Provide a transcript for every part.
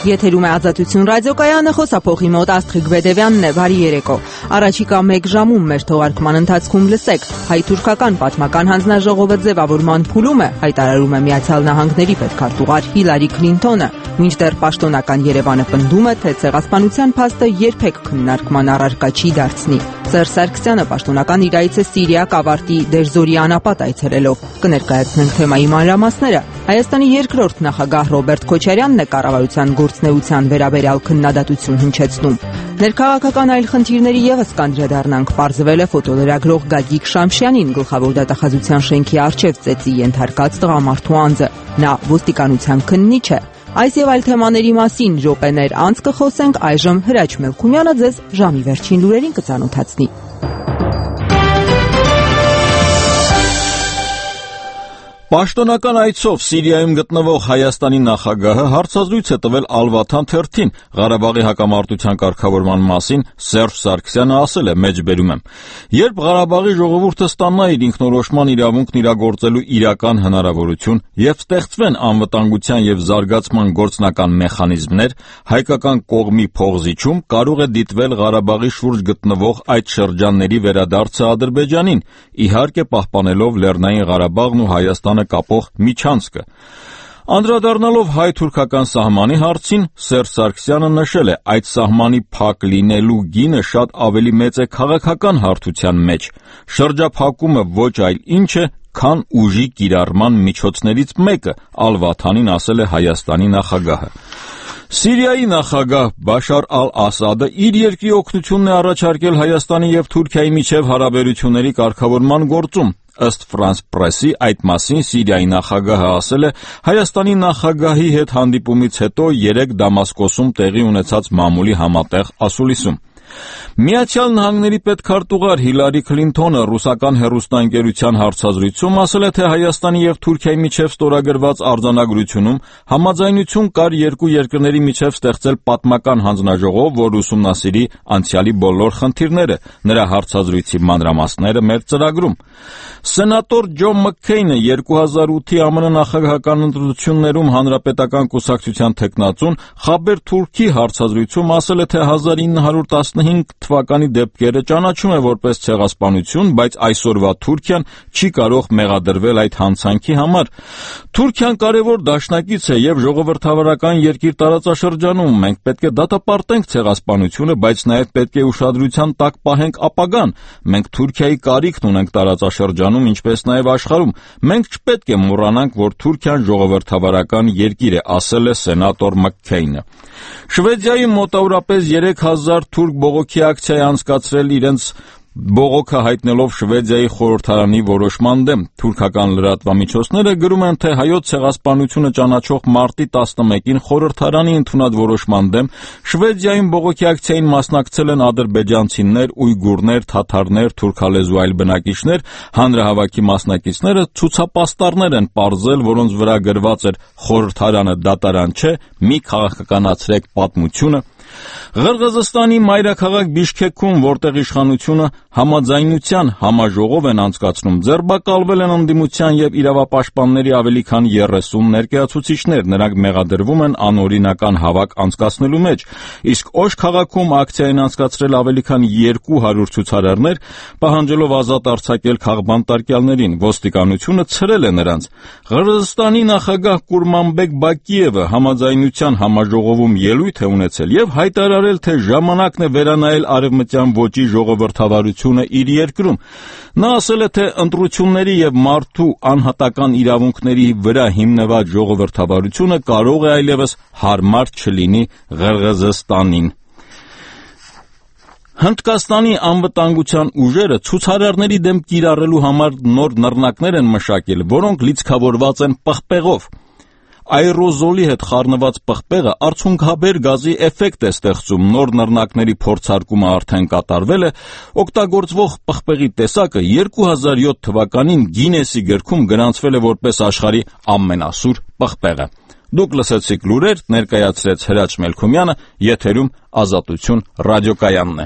Եթերում է Ազատություն ռադիոկայանը, խոսափողի մոտ Աստղիկ Բեդևյանն է, բարի երեկո։ Առաջիկա 1 ժամում մեր թողարկման ընթացքում լսեք հայ-թուրքական պատմական հանձնաժողովը ձևավորման փուլում է, հայտարարում է Միացյալ Նահանգների պետքարտուղար Հիլարի Քլինթոնը, մինչդեռ պաշտոնական Երևանը պնդում է, թե ցեղասպանության փաստը երբեք քննարկման առարկա չի դարձնի։ Սերժ Սարգսյանը պաշտոնական իրայից է Սիրիա կավարտի Դերզորի անապատ այցելելով։ Կներկայացնենք թեմայի մանրամասները։ Հայաստանի երկրորդ նախագահ Ռոբերտ Քոչարյանն է կառավարության գործունեության վերաբերյալ քննադատություն հնչեցնում։ Ներքաղաքական այլ խնդիրների ևս կանդրադառնանք, պարզվել է ֆոտոլրագրող Գագիկ Շամշյանին գլխավոր դատախազության շենքի առջև ծեծի ենթարկած տղամարդու անձը։ Նա ոստիկանության քննիչ է։ Այս եւ այլ թեմաների մասին րոպեներ անց կխոսենք, այժմ Հրաչ Մելքումյանը ձեզ ժամի վերջին լուրերին կծանոթացնի։ Պաշտոնական այցով Սիրիայում գտնվող Հայաստանի նախագահը հարցազրույց է տվել Ալվաթան թերթին Ղարաբաղի հակամարտության կարգավորման մասին։ Սերժ Սարգսյանը ասել է, մեջբերում եմ. երբ Ղարաբաղի ժողովուրդը ստանա իր ինքնորոշման իրավունքն իրագործելու իրական հնարավորություն եւ ստեղծվեն անվտանգության եւ զարգացման գործնական մեխանիզմներ, հայկական կողմի փողզիչում կարող է դիտվել Ղարաբաղի շուրջ գտնվող այդ շրջանների վերադարձը Ադրբեջանին, իհարկե պահպանելով Լեռնային Ղարաբաղն ու Հայաստանը կապող միջանցքը։ Անդրադառնալով հայ-թուրքական սահմանի հարցին, Սերժ Սարգսյանը նշել է, այդ սահմանի փակ լինելու գինը շատ ավելի մեծ է քաղաքական հարթության մեջ։ Շրջափակումը ոչ այլ ինչ է, քան ուժի կիրառման միջոցներից մեկը, Ալվաթանին ասել է Հայաստանի նախագահը։ Սիրիայի նախագահ Բաշար ալ-Ասադը իր երկրի օգնությունն է առաջարկել Հայաստանի եւ Թուրքիայի միջև հարաբերությունների կարգավորման գործում։ Ըստ Ֆրանս Պրեսի այդ մասին Սիրիայի նախագահը ասել է Հայաստանի նախագահի հետ հանդիպումից հետո երեկ Դամասկոսում տեղի ունեցած մամուլի համատեղ ասուլիսում։ Միացյալ Նահանգների պետքարտուղար Հիլարի Քլինթոնը ռուսական հեռուստաընկերության հարցազրույցում ասել է, թե Հայաստանի եւ Թուրքիայի միջև ստորագրված արձանագրությունում համաձայնություն կար երկու երկրների միջև ստեղծել պատմական հանձնաժողով, որ ուսումնասիրի անցյալի բոլոր խնդիրները։ Նրա հարցազրույցի մանրամասները մեր ծրագրում։ Սենատոր Ջոն Մաքքեյնը 2008-ի ԱՄՆ նախագահական ընտրություններում հանրապետական կուսակցության թեկնածուն Խաբեր Թուրքի հարցազրույցում ասել է, թե 1915 թվականի դեպքերը ճանաչում է որպես ցեղասպանություն, բայց այսօրվա Թուրքիան չի կարող մեղադրվել այդ հանցանքի համար։ Թուրքիան կարևոր դաշնակից է եւ ժողովրդավարական երկիր տարածաշրջանում։ Մենք պետք է դատապարտենք ցեղասպանությունը, բայց նաեւ պետք է ուշադրության տակ պահենք ապագան։ Մենք Թուրքիայի կարիքն ունենք տարածաշրջանում, ինչպես նաեւ աշխարհում։ Մենք չպետք է մոռանանք, որ Թուրքիան ժողովրդավարական երկիր է, ասել է սենատոր Մաքքեյնը։ Շվեդիայի մոտավորապես 3000 թուրք բողոքի ակցիա է անցկացրել իրենց բողոքը հայտնելով Շվեդիայի խորհրդարանի որոշման դեմ։ Թուրքական լրատվամիջոցները գրում են, թե հայոց ցեղասպանությունը ճանաչող մարտի 11-ին խորհրդարանի ընդունած որոշման դեմ Շվեդիայում բողոքի ակցիային մասնակցել են ադրբեջանցիներ, ույգուրներ, թաթարներ, թուրքալեզու այլ բնակիչներ։ Հանրահավաքի մասնակիցները ցուցապաստառներ են պարզել, որոնց վրա գրված էր «Խորհրդարանը դատարան չէ, մի քաղաքականացրեք պատմությունը»։ Ղրղըզստանի մայրաքաղաք Բիշքեքում, որտեղ իշխանությունը համաձայնության համաժողով են անցկացնում, ձերբակալվել են ընդդիմության եւ իրավապաշտպանների ավելի քան 30 ներկայացուցիչներ։ Նրանք մեղադրվում են անօրինական հավաք անցկացնելու մեջ։ Իսկ Օշ քաղաքում ակցիա են անցկացրել ավելի քան 200 ցուցարարներ, պահանջելով ազատ արձակել քաղբանտարկյալներին։ Ոստիկանությունը ցրել է նրանց։ Ղրղըզստանի նախագահ Կուրմանբեկ Բակիևը համաձայնության համաժողովում ելույթ է ունեցել եւ հայտարարել, թե ժամանակն է վերանայել արևմտյան ոճի ժողովրդավարությունը իր երկրում։ Նա ասել է, թե ընտրությունների եւ մարդու անհատական իրավունքների վրա հիմնված ժողովրդավարությունը կարող է այլևս հարմար չլինի Ղրղըզստանին։ Հնդկաստանի անվտանգության ուժերը ցուցարարների դեմ կիրառելու համար նոր նռնակներ են մշակել, որոնք լիցքավորված են պղպեղով։ Այրոզոլի հետ խառնված պղպեղը արցունքաբեր գազի էֆեկտ է ստեղծում։ Նոր նռնակների փորձարկումը արդեն կատարվել է։ Օգտագործվող պղպեղի տեսակը 2007 թվականին Գինեսի գրքում գրանցվել է որպես աշխարհի ամենասուր պղպեղը։ Դուք լսեցիք լուրեր, ներկայացրեց Հրաչ Մելքումյանը, եթերում Ազատություն ռադիոկայանն է։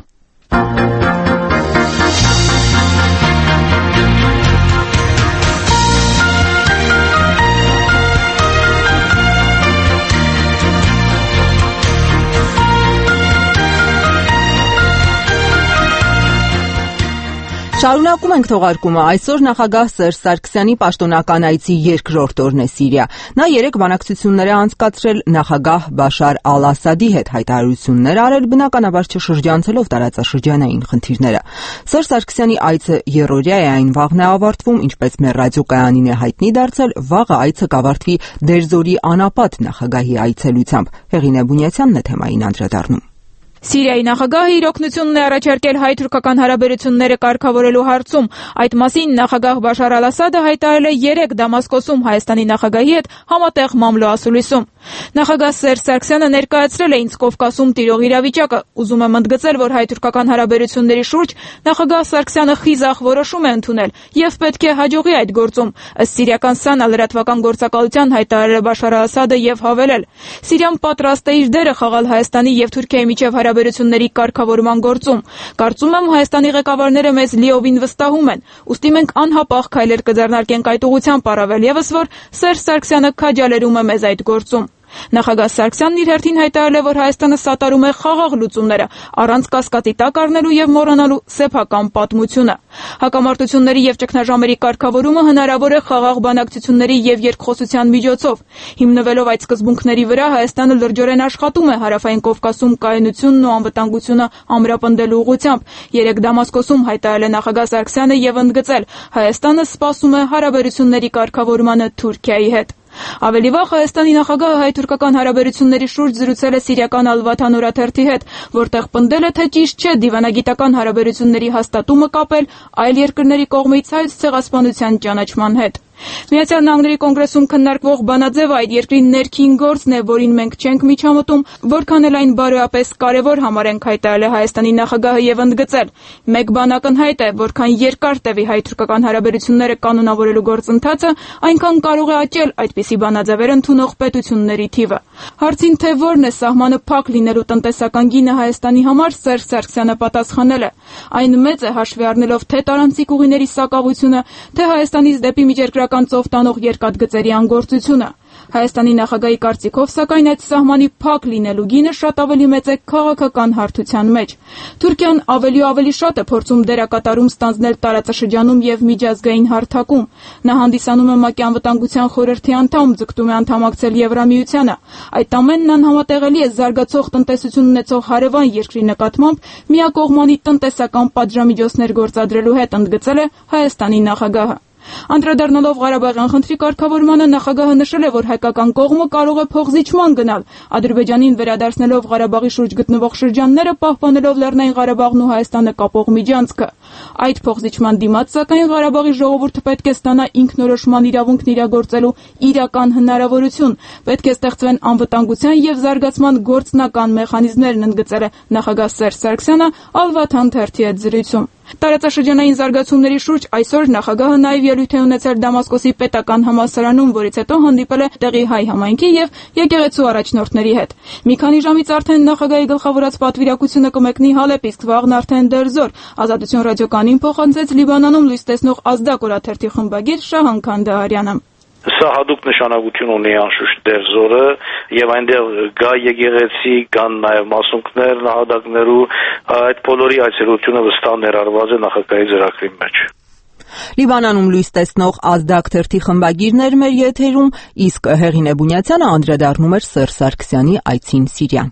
Շարունակում ենք թողարկումը։ Այսօր նախագահ Սերժ Սարգսյանի պաշտոնական այցի երկրորդ օրն է Սիրիա։ Նա 3 բանակցություններ է անցկացրել նախագահ Բաշար Ալ-Ասադի հետ, հայտարարություններ արել, բնականաբար չշրջանցելով տարածաշրջանային խնդիրները։ Սերժ Սարգսյանի այցը երրորդյա է, այն վաղն է ավարտվում, ինչպես մեր ռադիոկայանին է հայտնի դարձել, վաղը այցը կավարտվի Դերզորի անապատ նախագահի այցելությամբ։ Հեղինե Բունյացյանն է թեմային անդրադառնում։ Սիրիայի նախագահը իր օգնությունն է առաջարկել հայ-թուրքական հարաբերությունները կարգավորելու հարցում։ Այդ մասին նախագահ Բաշար Ալ-Ասադը հայտարարել է 3 Դամասկոսում Հայաստանի նախագահի հետ համատեղ մամլո ասուլիսում։ Նախագահ Սերժ Սարգսյանը ներկայացրել է ինձ Կովկասում տիրող իրավիճակը։ Ուզում եմ ընդգծել, որ հայ-թուրքական հարաբերությունների շուրջ նախագահ Սարգսյանը խիզախ որոշում է ընդունել եւ պետք է հաջողի այդ գործում։ Ըստ սիրիական ՍԱՆԱ լրատվական գործակալության հայտարարել է Բաշար Ալ-Ասադը եւ հավելել. Սիրիան պատրաստ է իր դերը խաղալ Հայաստանի եւ Թուրքիայի միջև հարաբերությունների կարգավորման գործում։ Կարծում եմ Հայաստանի ղեկավարները մեզ լիովին վստահում են, ուստի մենք անհապաղ քայլեր կձեռնարկենք այդ ուղղությամբ, առավել եւս որ Սերժ Սարգսյանը քաջալերում է մեզ այդ գործում։ Նախագահ Սարգսյանն իր հերթին հայտարարել է, որ Հայաստանը սատարում է խաղաղ լուծումները, առանց կասկածի տակ առնելու եւ մոռանալու սեփական պատմությունը։ Հակամարտությունների եւ ճգնաժամերի կարգավորումը հնարավոր է խաղաղ բանակցությունների եւ երկխոսության միջոցով։ Հիմնվելով այդ սկզբունքների վրա, Հայաստանը լրջորեն աշխատում է Հարավային Կովկասում կայունությունն ու անվտանգությունը ամրապնդելու ուղղությամբ։ 3 Դամասկոսում հայտարարել է նախագահ Սարգսյանը եւ ընդգծել. Հայաստանը սպասում է հարաբերությունների կարգավորմանը Թուրքիայի հետ։ Ավելի վաղ Հայաստանի նախագահը հայ-թուրքական հարաբերությունների շուրջ զրուցել է սիրիական Ալ-Վաթան օրաթերթի հետ, որտեղ պնդել է, թե ճիշտ չէ դիվանագիտական հարաբերությունների հաստատումը կապել այլ երկրների կողմից հայոց ցեղասպանության ճանաչման հետ։ Միացյալ Նահանգների կոնգրեսում քննարկվող բանաձևը այդ երկրի ներքին գործն է, որին մենք չենք միջամտում, որքան էլ այն բարոյապես կարևոր համարենք, հայտարարել է Հայաստանի նախագահը եւ ընդգծել. Մեկ բան ակնհայտ է, որքան երկար տևի հայ-թուրքական հարաբերությունները կանոնավորելու գործընթացը, այնքան կարող է աճել այդպիսի բանաձևեր ընդունող պետությունների թիվը։ Հարցին թե որն է սահմանը փակ լինելու տնտեսական գինը Հայաստանի համար, Սերժ Սարգսյանը պատասխանել է. Այն մեծ է հաշվի առնելով թե տարանցիկ ուղիների սակավությունը, թե Հայաստանից դեպի միջերկրական ծով տանող երկաթգծերի անգործությունը։ Հայաստանի նախագահի կարծիքով, սակայն այդ սահմանի փակ լինելու գինը շատ ավելի մեծ է քաղաքական հարթության մեջ։ Թուրքիան ավելի ու ավելի շատ է փորձում դերակատարում ստանձնել տարածաշրջանում եւ միջազգային հարթակում։ Նա հանդիսանում է ՄԱԿ-ի անվտանգության խորհրդի անդամ, ձգտում է անդամակցել Եվրամիությանը։ Այդ ամենն անհամատեղելի է զարգացող տնտեսություն ունեցող հարևան երկրի նկատմամբ միակողմանի տնտեսական պատժամիջոցներ գործադրելու հետ, ընդգծել է Հայաստանի նախագահը։ Անդրադառնալով Ղարաբաղյան խնդրի կարգավորմանը, նախագահը նշել է, որ հայկական կողմը կարող է փոխզիջման գնալ, Ադրբեջանին վերադարձնելով Ղարաբաղի շուրջ գտնվող շրջանները, պահպանելով Լեռնային Ղարաբաղն ու Հայաստանը կապող միջանցքը։ Այդ փոխզիջման դիմաց, սակայն Ղարաբաղի ժողովուրդը պետք է ստանա ինքնորոշման իրավունքն իրագործելու իրական հնարավորություն, պետք է ստեղծվեն անվտանգության եւ զարգացման գործնական մեխանիզմներն, ընդգծել է նախագահ Սերժ Սարգսյանը Ալ-Վաթան թերթի հետ զրույցում։ Տարածաշրջանային զարգացումների շուրջ այսօր նախագահը նաև ելույթ է ունեցել Դամասկոսի պետական համալսարանում, որից հետո հանդիպել է տեղի հայ համայնքի եւ եկեղեցու առաջնորդների հետ։ Մի քանի ժամից արդեն նախագահի գլխավորած պատվիրակությունը կմեկնի Հալեպ, իսկ վաղն արդեն Դերզոր։ Ազատություն ռադիոկայանին փոխանցեց Լիբանանում լույս տեսնող Ազդակ օրաթերթի խմբագիր Շահան Քանդահարյանը։ Սա հատուկ նշանակություն ունի անշուշտ Դերզորը եւ այնտեղ գա եկեղեցի, կան նաեւ մասունքներ, նահատակներու, այդ բոլորի այցելությունը վստահ ներառված է նախագահի ծրագրի մեջ։ Լիբանանում լույս տեսնող Ազդակ թերթի խմբագիրներ մեր եթերում, իսկ Հեղինե Բունյացյանը անդրադառնում էր Սերժ Սարգսյանի այցին Սիրիա։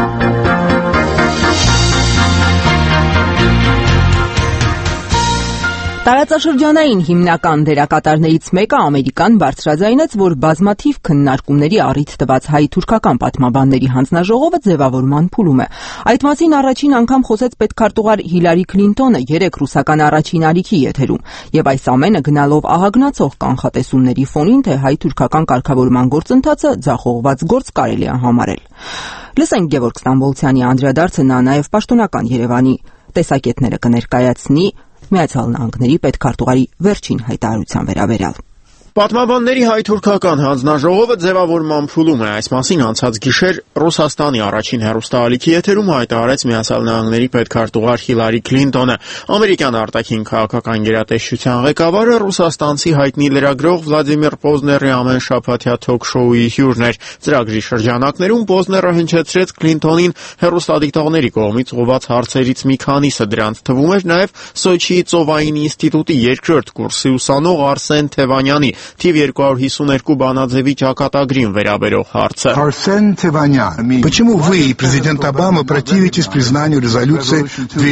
Տարածաշրջանային հիմնական դերակատարներից մեկը ամերիկան բարձրաձայնեց, որ բազմաթիվ քննարկումների առիթ տված հայ-թուրքական պատմաբանների հանձնաժողովը ձևավորման փուլում է։ Այդ մասին առաջին անգամ խոսեց պետքարտուղար Հիլարի Քլինտոնը 3 ռուսական առաջին ալիքի եթերում, եւ այս ամենը գնալով ահագնացող կանխատեսումների ֆոնին, թե հայ-թուրքական կարգավորման գործընթացը ձախողված գործ կարելի է համարել։ Լսենք Գևորգ Ստամբոլցյանի անդրադարձը, նա նաեւ պաշտոնական Երևանի տեսակետները կներկայացնի Միացյալ Նահանգների պետքարտուղարի վերջին հայտարարության վերաբերյալ։ Պատմաբանների հայ-թուրքական հանձնաժողովը ձևավորման փուլում է։ Այս մասին անցած գիշեր Ռուսաստանի առաջին հեռուստաալիքի եթերում հայտարարեց Միացյալ Նահանգների պետքարտուղար Հիլարի Քլինտոնը։ Ամերիկյան արտաքին քաղաքական գերատեսչության ղեկավարը ռուսաստանցի հայտնի լրագրող Վլադիմիր Պոզների ամենշաբաթյա թոք-շոուի հյուրն էր։ Ծրագրի շրջանակներում Պոզները հնչեցրեց Քլինտոնին հեռուստադիտողների կողմից ուղղված հարցերից մի քանիսը։ Դրանց թվում էր նաև Սոչիի ծովային ինստիտուտի երկրորդ կուրսի ուսանող Արսեն Թևանյանի թիվ 252 բանաձևի ճակատագրին վերաբերող հարցը։ Арсен Теванян, почему вы и президент Обама противитесь признанию резолюции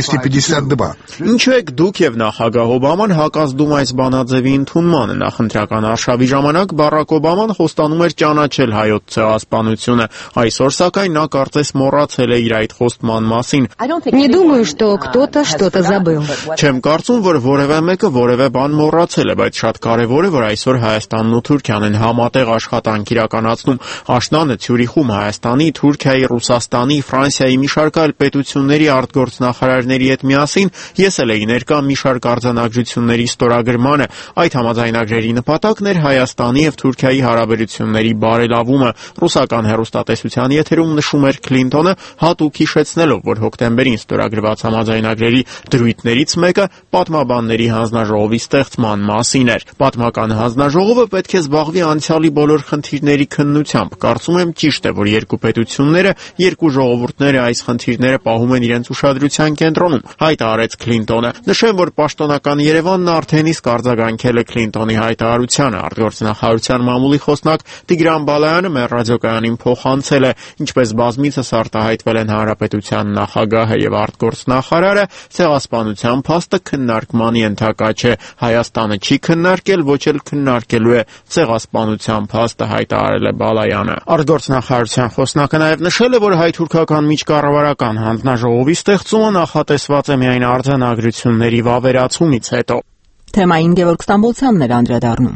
252? Ինչու եք դուք եւ նախագահ Օբաման հակազդում այս բանաձևի ընդունմանը։ Նախընտրական արշավի ժամանակ Բարակ Օբաման խոստանում էր ճանաչել հայոց ցեղասպանությունը։ Այսօր սակայն նա կարծես մոռացել է իր այդ խոստման մասին։ Не думаю, что кто-то что-то забыл. Չեմ կարծում, որ որևէ մեկը որևէ բան մոռացել է, բայց շատ կարևոր է, որ այսօր Հայաստանն ու Թուրքիան են համատեղ աշխատանք իրականացնում։ Աշնանը Ցյուրիխում Հայաստանի, Թուրքիայի, Ռուսաստանի, Ֆրանսիայի մի շարք այլ պետությունների արտգործնախարարների հետ միասին ես էլ էի ներկա մի շարք արձանագրությունների ստորագրմանը։ Այդ համաձայնագրերի նպատակն էր Հայաստանի եւ Թուրքիայի հարաբերությունների բարելավումը։ Ռուսական հեռուստատեսության եթերում նշում էր Քլինտոնը, հատուկ հիշեցնելով, որ հոկտեմբերին ստորագրված համաձայնագրերի դրույթներից մեկը պատմաբանների հանձնաժողովի ստեղծման մասին էր։ Պատմական հանձնաժողովը պետք է զբաղվի անցյալի բոլոր խնդիրների քննությամբ։ Կարծում եմ ճիշտ է, որ երկու պետությունները, երկու ժողովուրդները այս խնդիրները պահում են իրենց ուշադրության կենտրոնում, հայտարարեց Քլինտոնը։ Նշեմ, որ պաշտոնական Երևանն արդեն իսկ արձագանքել է Քլինտոնի հայտարարությանը։ Արտգործնախարարության մամուլի խոսնակ Տիգրան Բալայանը մեր ռադիոկայանին փոխանցել է, ինչպես բազմիցս արտահայտվել են հանրապետության նախագահը եւ արտգործնախարարը, ցեղասպանության փաստը քննարկման ենթակա չէ։ Հայաստանը չի քննարկել, ոչ էլ քննարկելու է ցեղասպանության փաստը, հայտարարել է Բալայանը։ Արտգործնախարարության խոսնակը նաև նշել է, որ հայ-թուրքական միջկառավարական հանձնաժողովի ստեղծումը նախատեսված է միայն արձանագրությունների վավերացումից հետո։ Թեմային Գևորգ Ստամբոլցյանն էր անդրադառնում։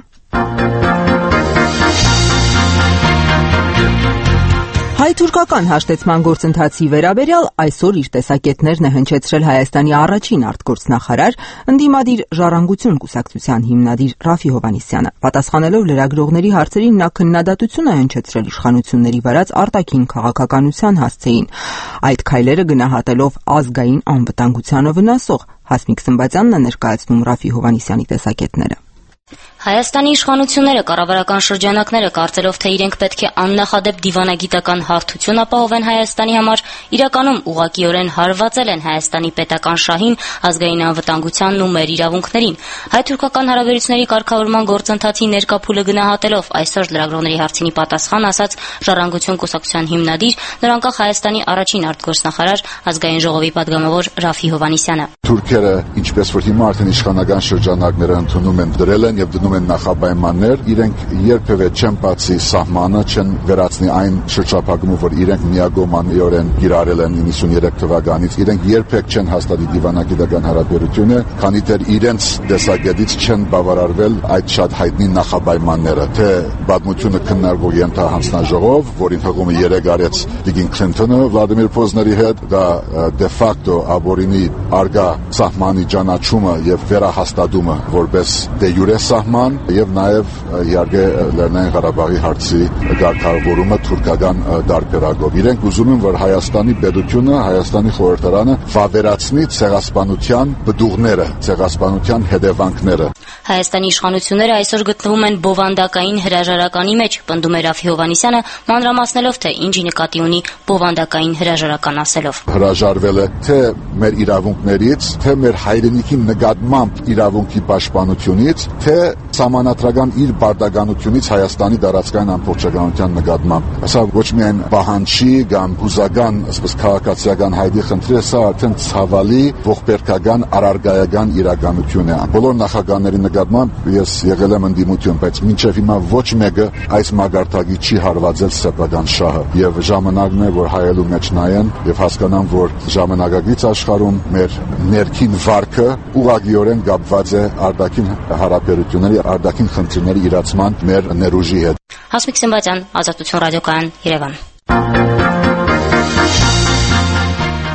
Հայ-թուրքական հաշտեցման գործընթացի վերաբերյալ այսօր իր տեսակետներն է հնչեցրել Հայաստանի առաջին արտգործնախարար, ընդդիմադիր Ժառանգություն կուսակցության հիմնադիր Ռաֆի Հովհաննիսյանը։ Պատասխանելով լրագրողների հարցերին նա քննադատություն է հնչեցրել իշխանությունների վարած արտաքին քաղաքականության հասցեին, այդ քայլերը գնահատելով ազգային անվտանգությանը վնասող։ Հասմիկ Սմբատյանն է ներկայացնում Ռաֆի Հովհաննիսյանի տեսակետները։ Հայաստանի իշխանությունները կառավարական շրջանակները կարծելով, թե իրենք պետք է աննախադեպ դիվանագիտական հարթություն ապահովեն Հայաստանի համար, իրականում ուղղակիորեն հարվածել են Հայաստանի պետական շահին, ազգային անվտանգությանն ու մեր իրավունքներին։ Հայ-թուրքական հարաբերությունների կարգավորման գործընթացի ներկա փուլը գնահատելով այսօր լրագրողների հարցինի պատասխան ասաց Ժառանգություն կուսակցության հիմնադիր, նորանկախ Հայաստանի առաջին արտգործնախարար, ազգային ժողովի падգամավոր Ռաֆի Հովհաննիսյանը։ Թուրքերը, ինչպես որ հիմա արդեն իշխանական շրջանակները ընդունում են, դրել են եւ դնում են նախապայմաններ, իրենք երբևէ չեն բացի սահմանը, չեն վերացնի այն շրջափակումը, որ իրենք միագոմանիորեն կիրառել են 93 թվականից, իրենք երբեք չեն հաստատի դիվանագիտական հարաբերությունը, քանի դեռ իրենց տեսակետից չեն բավարարվել այդ շատ հայտնի նախապայմանները, թե պատմությունը քննարկող ենթահանձնաժողով, որին հղումը 3 արեց Տիգին Քլինտոնը Վլադիմիր Պոզների հետ, դա դե ֆակտո ապօրինի արգա սահմանի ճանաչումը եւ վերահաստատումը որպես դե յուրե սահման եւ նաեւ իհարկե Լեռնային Ղարաբաղի հարցի կարգավորումը թուրքական դարբերակով։ Իրենք ուզում են, որ Հայաստանի պետությունը, Հայաստանի խորհրդարանը վավերացնի ցեղասպանության բդուղները, ցեղասպանության հետևանքները։ Հայաստանի իշխանությունները այսօր գտնվում են բովանդակային հրաժարականի մեջ, պնդում է Ռաֆի Հովհաննիսյանը, մանրամասնելով, թե ինչի նկատի ունի բովանդակային հրաժարական ասելով։ Հրաժարվել է թե մեր իրավունքներից, թե մեր հայրենիքի նկատմամբ իրավունքի պաշտպանությունից, թե սահմանադրական իր բարդականությունից Հայաստանի տարածքային ամբողջականության նկատմամբ։ Սա ոչ միայն պահանջի կամ հուզական, ասես քաղաքացիական հայդի խնդիր է, սա արդեն ցավալի ողբերգական առարգայական իրականություն է։ Բոլոր նախագահների նկատմամբ ես եղել եմ ընդդիմություն, բայց մինչև հիմա ոչ մեկը այս մագարտակի չի հարվածել սեփական շահը։ Եվ ժամանակն է, որ հայելու մեջ նայեն եւ հասկանան, որ ժամանակակից աշխարհում մեր ներքին վարքը ուղղակիորեն կապված է արտաքին հարաբերությունների, արտաքին խնդիրների իրացման մեր ներուժի հետ։ Հասմիկ Սմբատյան, Ազատություն ռադիոկայան, Երևան։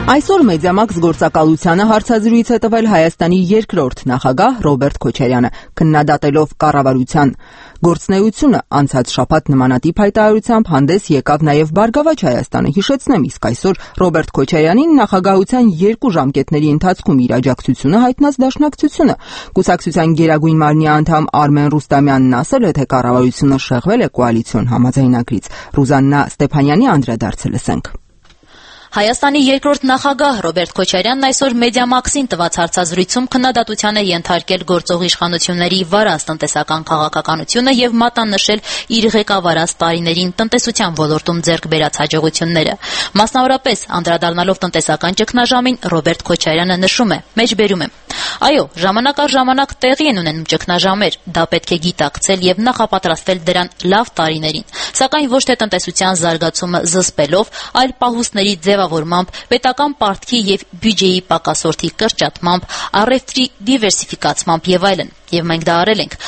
Այսօր Մեդիամաքս գործակալությանը հարցազրույց է տվել Հայաստանի երկրորդ նախագահ Ռոբերտ Քոչարյանը, քննադատելով կառավարության գործունեությունը անցած շաբաթ նմանատիպ հայտարարությամբ հանդես եկավ նաև Բարգավաճ Հայաստանը։ Հիշեցնեմ, իսկ այսօր Ռոբերտ Քոչարյանին նախագահության 2 ժամկետների ընթացքում իր աջակցությունը հայտնած Դաշնակցությունը։ Կուսակցության գերագույն մարմնի անդամ Արմեն Ռուստամյանն ասել է, թե կառավարությունը շեղվել է կոալիցիոն համաձայնագրից։ Ռուզաննա Ստեփանյանի անդրադարձը լսենք։ Հայաստանի երկրորդ նախագահ Ռոբերտ Քոչարյանն այսօր Մեդիամաքսին տված հարցազրույցում քննադատության է ենթարկել գործող իշխանությունների վարած տնտեսական քաղաքականությունը եւ մատանշել իր ղեկավարած տարիներին տնտեսության ոլորտում ձեռք բերած հաջողությունները։ Մասնավորապես, անդրադառնալով տնտեսական ճգնաժամին, Ռոբերտ Քոչարյանը նշում է. «Մեջբերում եմ. Այո, ժամանակ առ ժամանակ տեղի են ունենում ճգնաժամեր, դա պետք է գիտակցել եւ նախապատրաստվել դրան լավ տարիներին, սակայն ոչ թե տնտեսության զարգացումը զսպելով, այլ պահուստների ձևավորմամբ, պետական պարտքի եւ բյուջեի պակասորդի կրճատմամբ, առևտրի դիվերսիֆիկացմամբ եւ այլն։ Եվ մենք դա արել ենք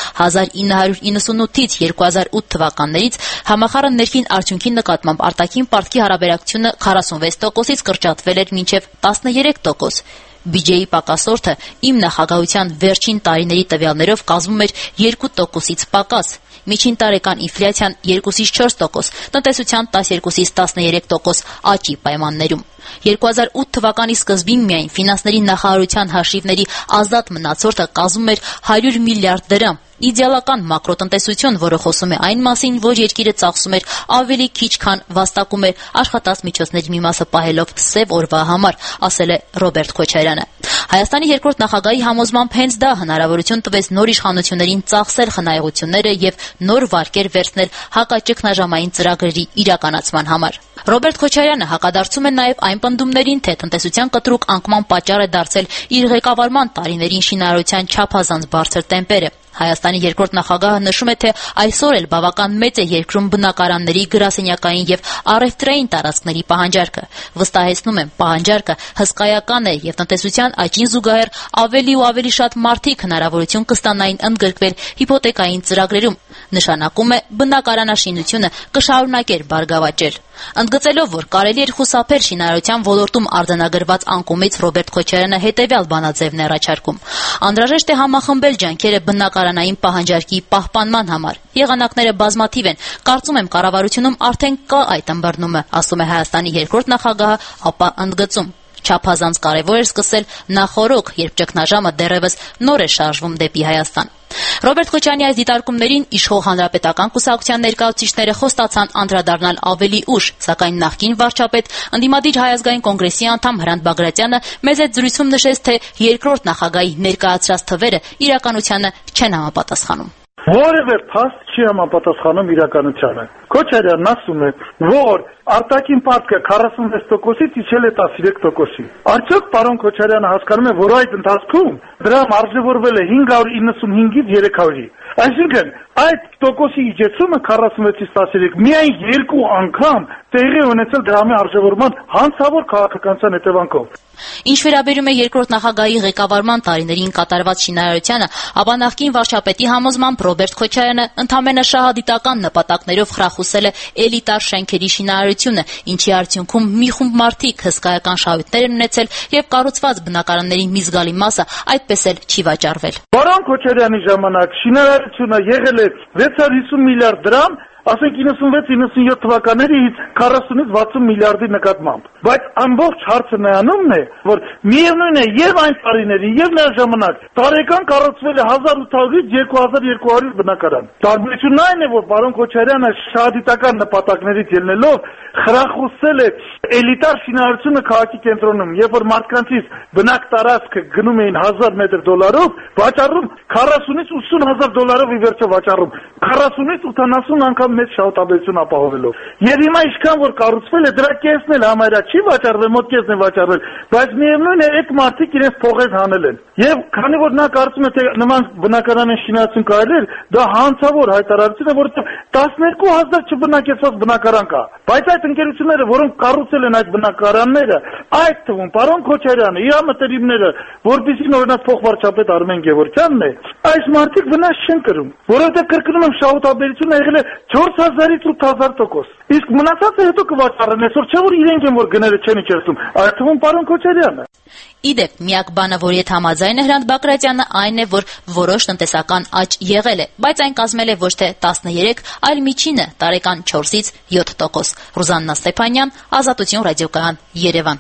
1998-ից 2008 թվականներից համախառն ներքին արդյունքի նկատմամբ արտաքին պարտքի հարաբերակցությունը 46%-ից կրճատվել էր մինչև 13%։ Բյուջեի պակասորդը իմ նախագահության վերջին տարիների տվյալներով կազմում էր 2%-ից պակաս, միջին տարեկան ինֆլյացիան 2-ից 4%, տնտեսության 12-ից 13% աճի պայմաններում։ 2008 թվականի սկզբին միայն ֆինանսների նախարարության հաշիվների ազատ մնացորդը կազմում էր 100 միլիարդ դրամ։ Իդեալական մակրոտնտեսություն, որը խոսում է այն մասին, որ երկիրը ծախսում էր ավելի քիչ, քան վաստակում էր աշխատած միջոցների մի մասը պահելով սև օրվա համար, ասել է Ռոբերտ Քոչարյանը։ Հայաստանի երկրորդ նախագահի համոզմամբ հենց դա հնարավորություն տվեց նոր իշխանություններին ծախսել խնայողությունները եւ նոր վարկեր վերցնել հակաճգնաժամային ծրագրերի իրականացման համար։ Ռոբերտ Քոչարյանը հակադարձում է նաև այն պնդումներին, թե տնտեսության կտրուկ անկման պատճառ է դարձել իր ղեկավարման տարիներին շինարարության չափազանց բարձր տեմպերը։ Հայաստանի երկրորդ նախագահը նշում է, թե այսօր էլ բավական մեծ է երկրում բնակարանների, գրասենյակային եւ առևտրային տարածքների պահանջարկը։ Վստահեցնում եմ, պահանջարկը հսկայական է եւ տնտեսության աճին զուգահեռ ավելի ու ավելի շատ մարդիկ հնարավորություն կստանային ընդգրկվել հիփոթեկային ծրագրերում։ Նշանակում է բնակարանաշինությունը կշարունակեր բարգավաճել։ Ընդգծելով, որ կարելի էր խուսափել շինարարության ոլորտում արձանագրված անկումից, Ռոբերտ Քոչարյանը հետևյալ բանաձևն է առաջարկում. Անհրաժեշտ է համախմբել ջանքերը բնակարանային պահանջարկի պահպանման համար։ Եղանակները բազմաթիվ են։ Կարծում եմ, կառավարությունում արդեն կա այդ ըմբռնումը, ասում է Հայաստանի երկրորդ նախագահը, ապա ընդգծում. չափազանց կարևոր էր սկսել նախօրոք, երբ ճգնաժամը դեռևս նոր է շարժվում դեպի Հայաստան։ Ռոբերտ Քոչարյանի այս դիտարկումներին իշխող հանրապետական կուսակցության ներկայացուցիչները խոստացան անդրադառնալ ավելի ուշ, սակայն նախկին վարչապետ, ընդդիմադիր Հայ ազգային կոնգրեսի անդամ Հրանտ Բագրատյանը մեծ այդ զրույցում նշեց, թե երկրորդ նախագահի ներկայացրած թվերը իրականությանը չեն համապատասխանում։ Որևէ փաստ չի համապատասխանում իրականությանը։ Քոչարյանն ասում է, որ արտաքին պարտքը 46%-ից իջել է 13%-ի։ Արդյոք պարոն Քոչարյանը հասկանում է, որ այդ ընթացքում դրամ արժևորվել է 595-ից 300-ի։ Այսինքն, այդ տոկոսի իջեցումը 46-ից 13 միայն 2 անգամ տեղի ունեցել դրամի արժևորման հանցավոր քաղաքականության հետևանքով։ Ինչ վերաբերում է երկրորդ նախագահի ղեկավարման տարիներին կատարված շինարարությանը, ապա նախկին վարչապետի համոզմամբ Ռոբերտ Քոչարյանը ընդամենը շահադիտական նպատակներով խրախուսել է էլիտար շենքերի շինարարությունը, ինչի արդյունքում մի խումբ մարդիկ հսկայական շահույթներ են ունեցել եւ կառուցված բնակարանների մի զգալի մասը այդպես էլ չի վաճառվել։ Պարոն Քոչարյանի ժամանակ շինարարությունը եղել է 650 միլիարդ դրամ, ասենք 96-97 թվականներից 40-ից 60 միլիարդի նկատմամբ։ Բայց ամբողջ հարցը նրանումն է, որ միևնույն է եւ այն տարիների եւ նրա ժամանակ տարեկան կառուցվել է 1800-ից 2200 բնակարան։ Տարբերությունն այն է, որ պարոն Քոչարյանը շահադիտական նպատակներից ելնելով խրախուսել է էլիտար շինարարությունը քաղաքի կենտրոնում, երբ որ մարդկանցից բնակ տարածքը գնում էին 1000 մետր դոլարով, վաճառում 40-ից 80 հազար դոլարով ի վերջո վաճառում 40-ից 80 անգամ մեծ շահութաբերություն ապահովելով։ Եվ հիմա ինչքան որ կառուցվել է, դրա կեսն էլ համարյա չի վաճառվել, մոտ կեսն է վաճառվել, բայց միևնույն է այդ մարդիկ իրենց փողեր հանել են։ Եվ քանի որ նա կարծում է, թե նման բնակարանային շինարարություն կարելի է, դա հանցավոր հայտարարություն է, որովհետև 12000 չբնակեցված բնակարան կա։ Բայց այդ ընկերությունները, որոնք կառուցել են այդ բնակարանները, այդ թվում պարոն Քոչարյանը, իր մտերիմները, որպեսզի օրինակ փոխվարչապետ Արմեն Գևորգյանն է, այս մարդիկ վնաս չեն կրում, որովհետև կրկնում եմ շահութաբերությունը եղել է 4,000-ից 8,000%։ Իսկ մնացածը հետո կվաճառեն, այսօր չէ որ իրենք են որ գները չեն իջեցնում, այդ թվում պարոն Քոչարյանը։ Իդեպ, միակ բանը, որ եթե համաձայն է Հրանտ Բակրատյանը, այն է, որ որոշ տնտեսական աճ եղել է, բայց այն կազմել է ոչ թե 13, այլ միջինը տարեկան 4-ից 7%։ Ռուզաննա Ստեփանյան, Ազատություն ռադիոկայան, Երևան։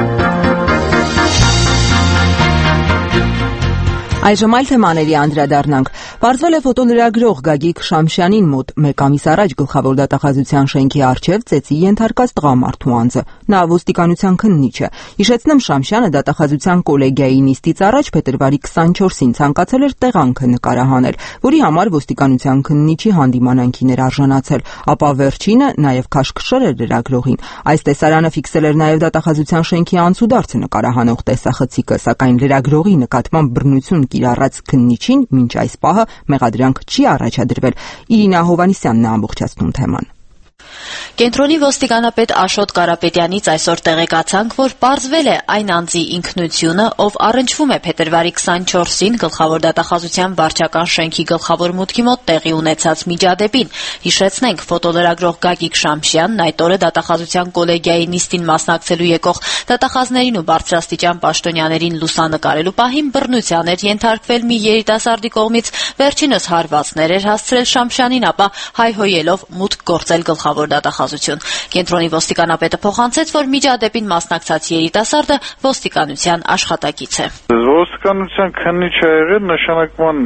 Այժմ այլ թեմաների անդրադառնանք։ Պարզվել է ֆոտոլրագրող Գագիկ Շամշյանին մոտ 1 ամիս առաջ գլխավոր դատախազության շենքի առջև ծեծի ենթարկած տղամարդու անձը։ Նա ոստիկանության քննիչ է։ Հիշեցնեմ, Շամշյանը դատախազության կոլեգիայի նիստից առաջ փետրվարի 24-ին ցանկացել էր տեղանքը նկարահանել, որի համար ոստիկանության քննիչի հանդիմանանքին էր արժանացել, ապա վերջինը նաև քաշքշել էր լրագրողին։ Այս տեսարանը ֆիքսել էր նաև դատախազության շենքի անցուդարձը նկարահանող տեսախցիկը, սակայն լրագրողի նկատմամբ բռնություն կիրառած քննիչին մինչ այս պահը մեղադրանք չի առաջադրվել։ Իրինա Հովանիսյանն է ամբողջացնում թեման։ Կենտրոնի ոստիկանապետ Աշոտ Կարապետյանից այսօր տեղեկացանք, որ պարզվել է այն անձի ինքնությունը, ով առնչվում է փետրվարի 24-ին գլխավոր դատախազության վարչական շենքի գլխավոր մուտքի մոտ տեղի ունեցած միջադեպին։ Հիշեցնենք, ֆոտոլրագրող Գագիկ Շամշյանն այդ օրը դատախազության կոլեգիայի նիստին մասնակցելու եկող դատախազներին ու բարձրաստիճան պաշտոնյաներին լուսանկարելու պահին բռնության էր ենթարկվել մի երիտասարդի կողմից, վերջինս հարվածներ էր հասցրել Շամշյանին, ապա հայհոյելով մուտք գործել գլխավոր դատախազություն։ Կենտրոնի ոստիկանապետը փոխանցեց, որ միջադեպին մասնակցած երիտասարդը ոստիկանության աշխատակից է։ Ոստիկանության քննիչ է եղել նշանակման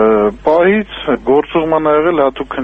պահից, գործուղման ա եղել հատուկ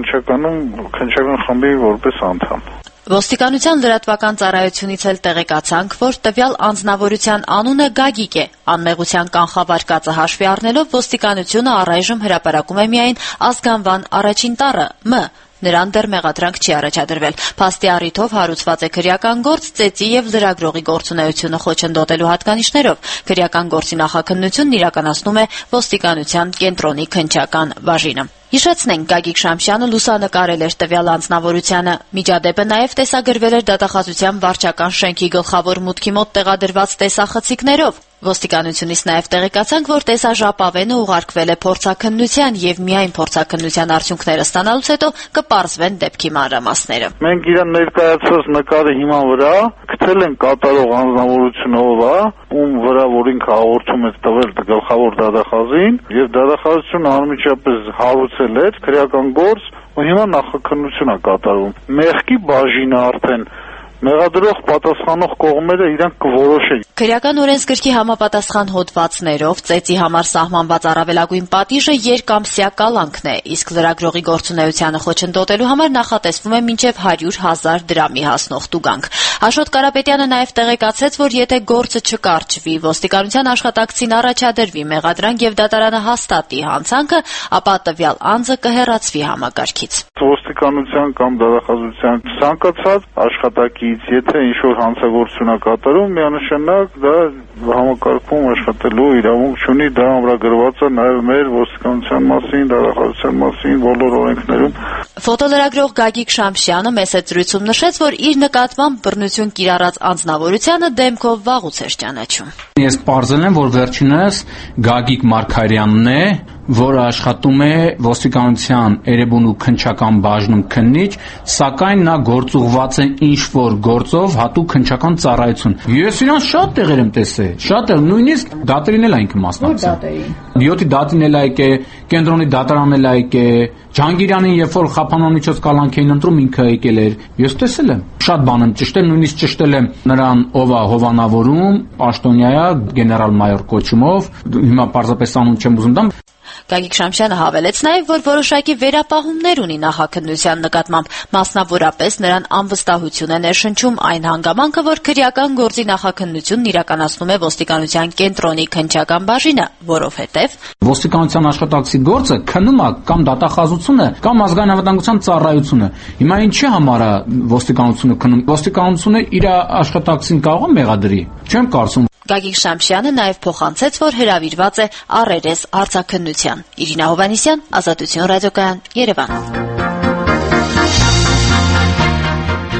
քննչական խմբի որպես անդամ։ Ոստիկանության լրատվական ծառայությունից էլ տեղեկացանք, որ տվյալ անձնավորության անունը Գագիկ է։ Անմեղության կանխավարկածը հաշվի առնելով ոստիկանությունը առայժմ հրապարակում է միայն ազգանվան առաջին տառը՝ Մ։ Նրան դեռ մեղադրանք չի առաջադրվել։ Փաստի առիթով հարուցված է քրեական գործ ծեծի եւ լրագրողի գործունեությունը խոչընդոտելու հատկանիշներով։ Քրեական գործի նախաքննությունն իրականացնում է ոստիկանության կենտրոնի քննչական բաժինը։ Հիշեցնենք, Գագիկ Շամշյանը լուսանկարել էր տվյալ անձնավորությանը։ Միջադեպը նաև տեսագրվել էր դատախազության վարչական շենքի գլխավոր մուտքի մոտ տեղադրված տեսախցիկներով։ Ոստիկանությունից նաև տեղեկացանք, որ տեսաժապավենը ուղարկվել է փորձաքննության եւ միայն փորձաքննության արդյունքները ստանալուց հետո կպարզվեն դեպքի մանրամասները։ Մենք իրեն ներկայացրած նկարի հիման վրա գտել են կատարող անձնավորությունը ով է, ում վրա որ ինքը հաղորդում է տվել գլխավոր դատախազին, եւ դատախազությունը անմիջապես հարուցել էր քրեական գործ, ու հիմա նախաքննություն է կատարվում։ Մեղքի բաժինը արդեն մեղադրող պատասխանող կողմերը իրանք կորոշեն։ Քրեական օրենսգրքի համապատասխան հոդվածներով ծեծի համար սահմանված առավելագույն պատիժը երկամսյա կալանքն է, իսկ լրագրողի գործունեությանը խոչընդոտելու համար նախատեսվում է մինչև 100,000 դրամի հասնող տուգանք։ Աշոտ Կարապետյանը նաև տեղեկացրեց, որ եթե գործը չկարճվի, ոստիկանության աշխատակցին առաջադրվի մեղադրանք եւ դատարանը հաստատի հանցանքը, ապա տվյալ անձը կհեռացվի համակարգից։ Ոստիկանության կամ դատախազության ցանկացած աշխատակից, եթե ինչ-որ հանցագործություն է կատարում, միանշանակ դա համակարգում աշխատելու իրավունք չունի, դա ամրագրված է նաև մեր ոստիկանության մասին, դատախազության մասին բոլոր օրենքներում։ Ֆոտոլրագրող Գագիկ Շամշյանը մեծ զրույցում նշեց, որ իր նկատմամբ բռնություն կիրառած անձնավորությանը դեմքով վաղուց էր ճանաչում։ Ես պարզել եմ, որ վերջինս Գագիկ Մարգարյանն է, որը աշխատում է ոստիկանության Էրեբունու քննչական բաժնում քննիչ, սակայն նա գործուղված է ինչ-որ գործով հատուկ քննչական ծառայություն։ Ես իրան շատ տեղեր եմ տեսել, շատ էլ նույնիսկ դատերին էլ այնքը մասնակցել։ 7-ի դատին էլ այկ է, կենտրոնի դատարանն էլ այկ է, Ջանգիրյանին երբ որ խափանանիչոց կալանք էին ընտրում ինքը եկել էր։ Ես տեսել եմ, շատ բան եմ ճշտել, նույնիսկ ճշտել եմ նրան ով է հովանավորում, պաշտոնյա է, գեներալ-մայոր կոչումով, հիմա պարզապես անուն չեմ ուզում տամ։ Գագիկ Շամշյանը հավելեց նաև, որ որոշակի վերապահումներ ունի նախաքննության նկատմամբ, մասնավորապես նրան անվստահություն է ներշնչում այն հանգամանքը, որ քրեական գործի նախաքննությունն իրականացնում է ոստիկանության կենտրոնի քննչական բաժինը, որովհետև ոստիկանության աշխատակցի գործը քննում է կամ դատախազությունը, կամ ազգային անվտանգության ծառայությունը։ Հիմա ինչի համար է ոստիկանությունը քնում։ Ոստիկանությունը իր աշխատակցին կարող է մեղադրի։ Չեմ կարծում։ Գագիկ Շամշյանը նաև փոխանցեց, որ հրավիրված է առերես հարցաքննության։ Իրինա Հովանիսյան, Ազատություն ռադիոկայան, Երևան։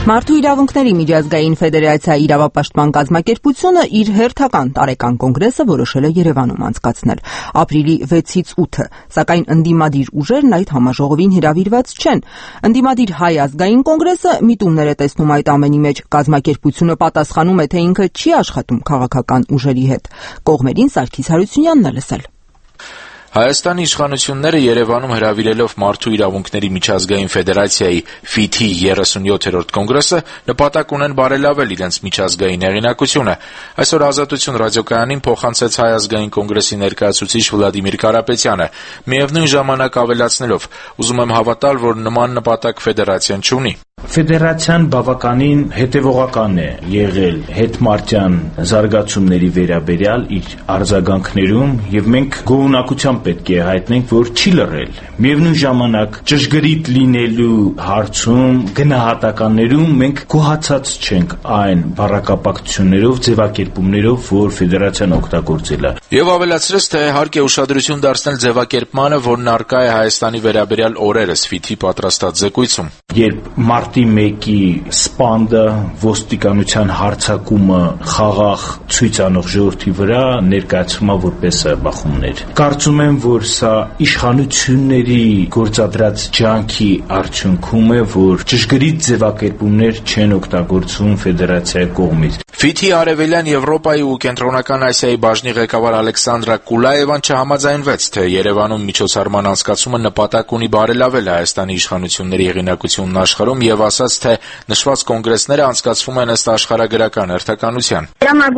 Մարդու իրավունքների միջազգային ֆեդերացիայի իրավապաշտպան կազմակերպությունը իր հերթական տարեկան կոնգրեսը որոշել է Երևանում անցկացնել ապրիլի 6-ից 8-ը, սակայն ընդդիմադիր ուժերն այդ համաժողովին հրավիրված չեն։ Ընդդիմադիր Հայ ազգային կոնգրեսը միտումներ է տեսնում այդ ամենի մեջ, կազմակերպությունը պատասխանում է, թե ինքը չի աշխատում քաղաքական ուժերի հետ։ Կողմերին Սարգիս Հարությունյանն է լսել։ Հայաստանի իշխանությունները Երևանում հրավիրելով Մարդու իրավունքների միջազգային ֆեդերացիայի FIT-ի 37-րդ կոնգրեսը նպատակ ունեն բարելավել իրենց միջազգային հեղինակությունը։ Այսօր Ազատություն ռադիոկայանին փոխանցեց Հայ ազգային կոնգրեսի ներկայացուցիչ Վլադիմիր Կարապետյանը, միևնույն ժամանակ ավելացնելով. «Ուզում եմ հավատալ, որ նման նպատակ ֆեդերացիան չունի»։ Ֆեդերացիան բավականին հետևողական է եղել հետմարտյան զարգացումների վերաբերյալ իր արձագանքներում եւ մենք գոհունակությամբ պետք է հայտնենք, որ չի լռել։ Միևնույն ժամանակ ճշգրիտ լինելու հարցում գնահատականներում մենք գոհացած չենք այն բառակապակցություններով, ձևակերպումներով, որ ֆեդերացիան օգտագործել է։ Եվ ավելացրեց, թե հարկ է ուշադրություն դարձնել ձևակերպմանը, որն առկա է Հայաստանի վերաբերյալ օրերս FIT-ի պատրաստած զեկույցում։ Երբ մարտի 1-ի սպանդը ոստիկանության հարձակումը խաղաղ ցույց անող ժողովրդի վրա ներկայացվում է որպես բախումներ։ Կարծում եմ, որ սա իշխանությունների գործադրած ջանքի արդյունքում է, որ ճշգրիտ ձևակերպումներ չեն օգտագործվում ֆեդերացիայի կողմից։ FIT-ի Արևելյան Եվրոպայի ու Կենտրոնական Ասիայի բաժնի ղեկավար Ալեքսանդրա Կուլաևան չհամաձայնվեց, թե Երևանում միջոցառման անցկացումը նպատակ ունի բարելավել Հայաստանի իշխանությունների հեղինակությունն աշխարհում եւ ասաց, թե նշված կոնգրեսները անցկացվում են ըստ աշխարհագրական հերթականության։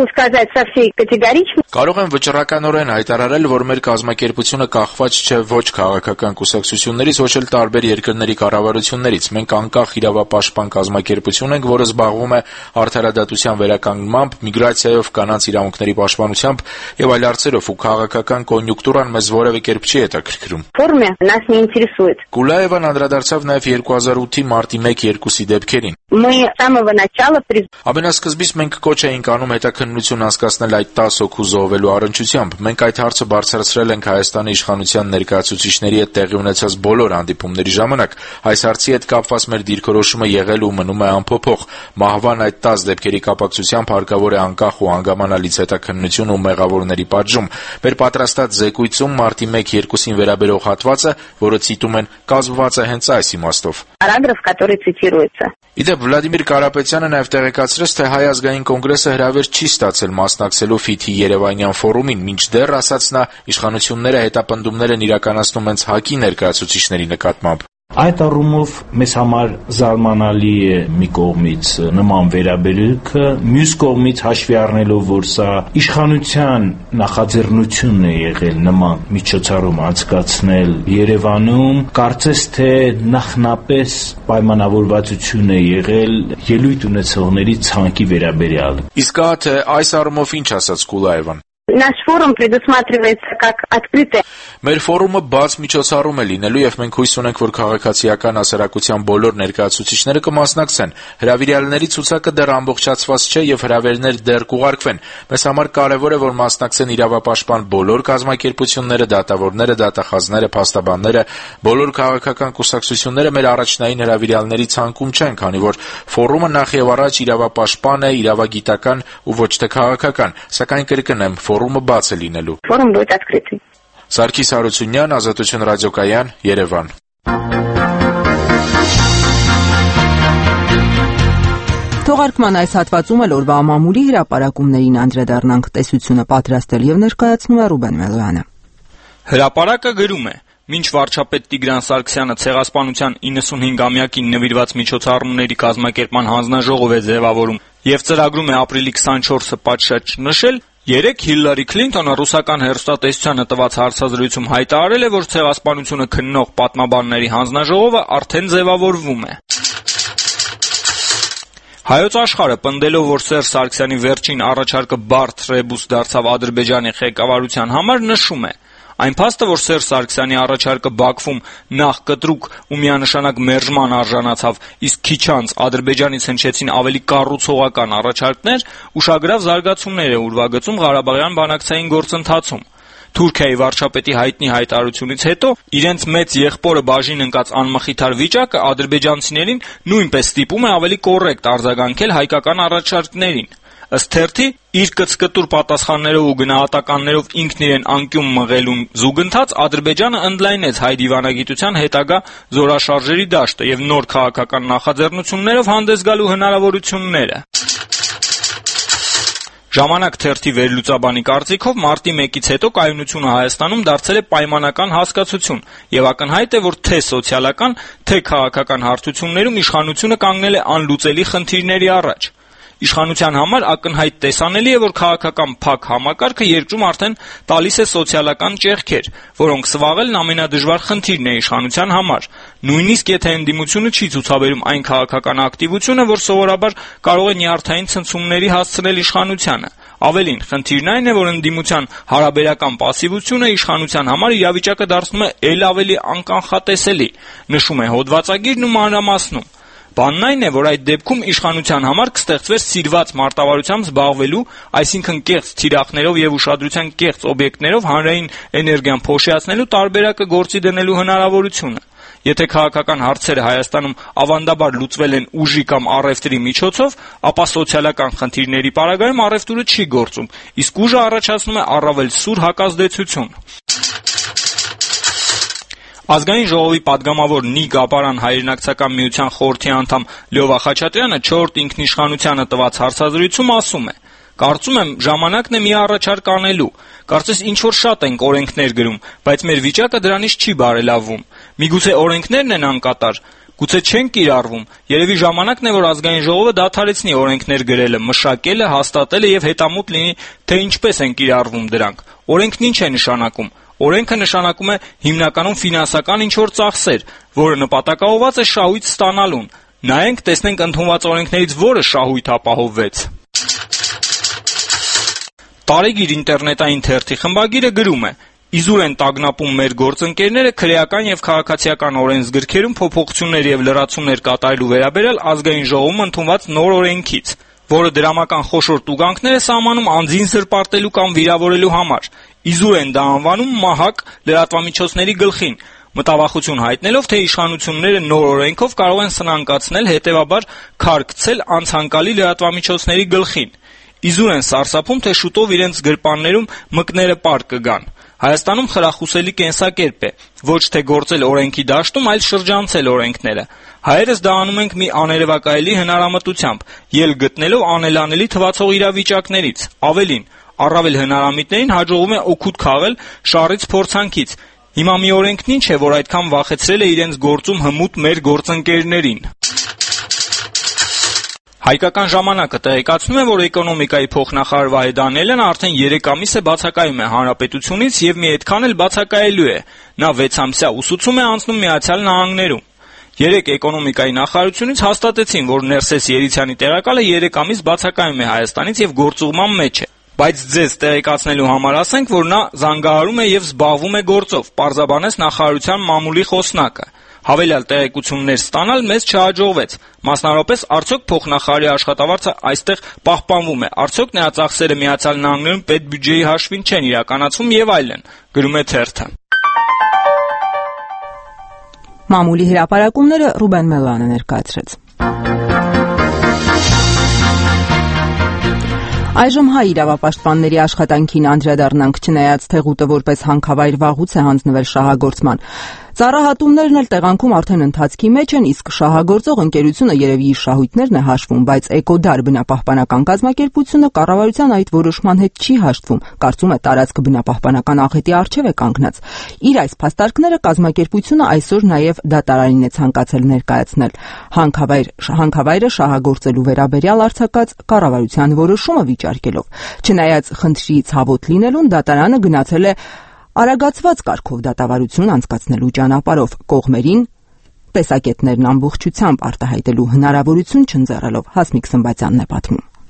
Կարող եմ վճռականորեն հայտարարել, որ մեր կազմակերպությունը կախված չէ ոչ քաղաքական կուսակցություններից, ոչ էլ տարբեր երկրների կառավարություններից։ Մենք անկախ իրավապաշտպան կազմակերպություն ենք, որը զբաղվում է արդարադատության վերականգնմամբ, միգրացիայով, կանանց իրավունքների պաշտպանությամբ եւ այլ հարցերով, ու քաղաքական կոնյունկտուրան մեզ որևէ կերպ չի հետաքրքրում։ Կուլաևան անդրադարձավ նաեւ 2008-ի մարտի 1-2-ի դեպքերին։ Ամենասկզբից մենք կոչ էինք անում հետաքննություն անցկացնել այդ 10 հոգու զոհվելու առնչությամբ։ Մենք այդ հարցը բարձրացրել ենք Հայաստանի իշխանության ներկայացուցիչների հետ տեղի ունեցած բոլոր հանդիպումների ժամանակ։ Այս հարցի հետ կապված մեր դիրքորոշումը եղել ու մնում է անփոփոխ։ Մահվան այդ 10 դեպքերի կապակցությամբ հարկավոր է անկախ ու հանգամանալից հետաքննություն ու մեղավորների պատժում։ Մեր պատրաստած զեկույցում մարտի 1-2-ին վերաբերող հատվածը, որը ցիտում են, կազմված է հենց այս իմաստով։ Իդեպ Վլադիմիր Կարապետյանը նաև տեղեկացրեց, թե Հայ ազգային կոնգրեսը հրավեր չի ստացել մասնակցելու FIT-ի Երևանյան ֆորումին, մինչդեռ, ասաց նա, իշխանությունները հետապնդումներ են իրականացնում հենց ՀԱԿ-ի ներկայացուցիչների նկատմամբ։ Այդ առումով մեզ համար զարմանալի է մի կողմից նման վերաբերելքը, մյուս կողմից հաշվի առնելով, որ սա իշխանության նախաձեռնությունն է եղել նման միջոցառում անցկացնել Երևանում, կարծես թե նախնապես պայմանավորվածություն է եղել ելույթ ունեցողների ցանկի վերաբերյալ։ Իսկ հա թե այս առումով ինչ ասաց Կուլաևան։ Наш форум предусматривается как открытый. Մեր ֆորումը բաց միջոցառում է լինելու եւ մենք հույս ունենք, որ քաղաքացիական հասարակության բոլոր ներկայացուցիչները կմասնակցեն։ Հրավիրյալների ցուցակը դեռ ամբողջացված չէ եւ հրավերներ դեռ կուղարկվեն։ Մեզ համար կարեւոր է, որ մասնակցեն իրավապաշտպան բոլոր կազմակերպությունները, դատավորները, դատախազները, փաստաբանները, բոլոր քաղաքական կուսակցությունները մեր առաջնային հրավիրյալների ցանկում չեն, քանի որ ֆորումը նախ եւ առաջ իրավապաշտպան է, իրավագիտական ու ոչ թե քաղաքական, սակայն կրկնեմ, ֆորումը բաց է լինելու։ Ֆորում будет открытый. Սարգիս Հարությունյան, Ազատություն ռադիոկայան, Երևան։ Թողարկման այս հատվածում էլ օրվա ամամուլի հրապարակումներին անդրադառնանք, տեսությունը պատրաստել եւ ներկայացնում է Ռուբեն Մելոյանը։ Հրապարակը գրում է. Մինչ վարչապետ Տիգրան Սարգսյանը ցեղասպանության 95-ամյակին նվիրված միջոցառումների կազմակերպման հանձնաժողով է ձևավորում եւ ծրագրում է ապրիլի 24-ը պատշաճ նշել, երեկ Հիլարի Քլինթոնը ռուսական հեռուստատեսությանը տված հարցազրույցում հայտարարել է, որ ցեղասպանությունը քննող պատմաբանների հանձնաժողովը արդեն ձևավորվում է։ Հայոց աշխարհը պնդելով, որ Սերժ Սարգսյանի վերջին առաջարկը բարդ ռեբուս դարձավ Ադրբեջանի ղեկավարության համար, նշում է. Այն փաստը, որ Սերժ Սարգսյանի առաջարկը Բաքվում նախ կտրուկ ու միանշանակ մերժման արժանացավ, իսկ քիչ անց Ադրբեջանից հնչեցին ավելի կառուցողական առաջարկներ, ուշագրավ զարգացումներ է ուրվագծում Ղարաբաղյան բանակցային գործընթացում։ Թուրքիայի վարչապետի հայտնի հայտարարությունից հետո իրենց մեծ եղբորը բաժին ընկած անմխիթար վիճակը ադրբեջանցիներին նույնպես ստիպում է ավելի կոռեկտ արձագանքել հայկական առաջարկներին։ Ըստ թերթի, իր կծկտուր պատասխաններով ու գնահատականներով ինքն իրեն անկյուն մղելուն զուգընթաց Ադրբեջանը ընդլայնեց հայ դիվանագիտության հետագա զորաշարժերի դաշտը եւ նոր քաղաքական նախաձեռնություններով հանդես գալու հնարավորությունները։ Ժամանակ թերթի վերլուծաբանի կարծիքով մարտի 1-ից հետո կայունությունը Հայաստանում դարձել է պայմանական հասկացություն եւ ակնհայտ է, որ թե սոցիալական, թե քաղաքական հարթություններում իշխանությունը կանգնել է անլուծելի խնդիրների առաջ։ Իշխանության համար ակնհայտ տեսանելի է, որ քաղաքական փակ համակարգը երկրում արդեն տալիս է սոցիալական ճեղքեր, որոնք սվաղելն ամենադժվար խնդիրն է իշխանության համար, նույնիսկ եթե ընդդիմությունը չի ցուցաբերում այն քաղաքական ակտիվությունը, որ սովորաբար կարող է նյարդային ցնցումների հասցնել իշխանությանը։ Ավելին, խնդիրն այն է, որ ընդդիմության հարաբերական պասիվությունը իշխանության համար իրավիճակը դարձնում է ել ավելի անկանխատեսելի, նշում է հոդվածագիրն ու մանրամասնում։ Բանն այն է, որ այդ դեպքում իշխանության համար կստեղծվեր սիրված մարտավարությամբ զբաղվելու, այսինքն կեղծ թիրախներով եւ ուշադրության կեղծ օբյեկտներով հանրային էներգիան փոշիացնելու տարբերակը գործի դնելու հնարավորությունը։ Եթե քաղաքական հարցերը Հայաստանում ավանդաբար լուծվել են ուժի կամ առևտրի միջոցով, ապա սոցիալական խնդիրների պարագայում առևտուրը չի գործում, իսկ ուժը առաջացնում է առավել սուր հակազդեցություն։ Ազգային ժողովի падգամավոր Նիկ Ապարան հայրենակցական միության խորհրդի անդամ Լյովա Խաչատրյանը 4-րդ ինքնիշխանությանը տված հարցազրույցում ասում է. «Կարծում եմ, ժամանակն է մի առաջարկ անելու։ Կարծես ինչ-որ շատ ենք օրենքներ գրում, բայց մեր վիճակը դրանից չի բարելավվում։ Միգուցե օրենքներն են անկատար, գուցե չեն կիրառվում։ Երևի ժամանակն է, որ ազգային ժողովը դադարեցնի օրենքներ գրելը, մշակելը, հաստատելը եւ հետամուտ լինի, թե ինչպես են կիրառվում դրանք։ Օրենքն ինչ է նշանակում։ Օրենքը նշանակում է հիմնականում ֆինանսական ինչ-որ ծախսեր, որը նպատակաուղղված է շահույթ ստանալուն։ Նայենք, տեսնենք ընդունված օրենքներից որը շահույթ ապահովվեց»։ Տարեգիր ինտերնետային թերթի խմբագիրը գրում է. «Իզուր են տագնապում մեր գործընկերները քրեական եւ քաղաքացիական օրենսգրքերում փոփոխություններ եւ լրացումներ կատարելու վերաբերյալ ազգային ժողովում ընդունված նոր օրենքից, որը դրամական խոշոր տուգանքներ է սահմանում անձին զրպարտելու կամ վիրավորելու համար։ Իզուր են դա անվանում մահակ լրատվամիջոցների գլխին, մտավախություն հայտնելով, թե իշխանությունները նոր օրենքով կարող են սնանկացնել, հետեւաբար քարկցել անցանկալի լրատվամիջոցների գլխին։ Իզուր են սարսափում, թե շուտով իրենց գրպաններում մկները պար կգան։ Հայաստանում խրախուսելի կենսակերպ է, ոչ թե գործել օրենքի դաշտում, այլ շրջանցել օրենքները։ Հայերս դա անում ենք մի աներևակայելի հնարամտությամբ, ելք գտնելով անելանելի թվացող իրավիճակներից։ Ավելին, առավել հնարամիտներին հաջողվում է օգուտ քաղել շառից փորձանքից։ Հիմա մի օրենքն ինչ է, որ այդքան վախեցրել է իրենց գործում հմուտ մեր գործընկերներին»։ Հայկական ժամանակը տեղեկացնում է, որ էկոնոմիկայի փոխնախարար Վահե Դանիելյանը արդեն 3 ամիս է բացակայում է Հանրապետությունից եւ մի այդքան էլ բացակայելու է։ Նա 6 ամսյա ուսուցում է անցնում Միացյալ Նահանգներում։ 3 էկոնոմիկայի նախարարությունից հաստատեցին, որ Ներսես Երիցյանի տեղակալը 3 ամիս բացակայում է Հայաստանից եւ գործուղման մեջ է։ Բայց ձեզ տեղեկացնելու համար ասենք, որ նա զանգահարում է եւ զբաղվում է գործով, պարզաբանեց նախարարության մամուլի խոսնակը։ Հավելյալ տեղեկություններ ստանալ մեզ չհաջողվեց։ Մասնավորապես, արդյոք փոխնախարարի աշխատավարձը այստեղ պահպանվում է, արդյոք նրա ծախսերը Միացյալ Նահանգներում պետբյուջեի հաշվին չեն իրականացվում եւ այլն, գրում է թերթը։ Մամուլի հրապարակումները Ռուբեն Մելանը ներկայացրեց։ Այժմ հայ իրավապաշտպանների աշխատանքին անդրադառնանք, չնայած թեղուտը որպես հանքավայր վաղուց է հանձնվել շահագործման։ Ծառահատումներն էլ տեղանքում արդեն ընթացքի մեջ են, իսկ շահագործող ընկերությունը երևի իր շահույթներն է հաշվում, բայց Էկոդար բնապահպանական կազմակերպությունը կառավարության այդ որոշման հետ չի հաշտվում, կարծում է տարածք բնապահպանական աղետի առջև է կանգնած։ Իր այս փաստարկները կազմակերպությունը այսօր նաև դատարանին է ցանկացել ներկայացնել։ Հանքավայրը շահագործելու վերաբերյալ արձակած կառավարության որոշումը վիճարկելով։ Չնայած խնդրի ցավոտ լինելուն, դատարանը գնացել է արագացված կարգով դատավարություն անցկացնելու ճանապարհով, կողմերին տեսակետներն ամբողջությամբ արտահայտելու հնարավորություն չընձեռելով։ Հասմիկ Սմբատյանն է պատմում։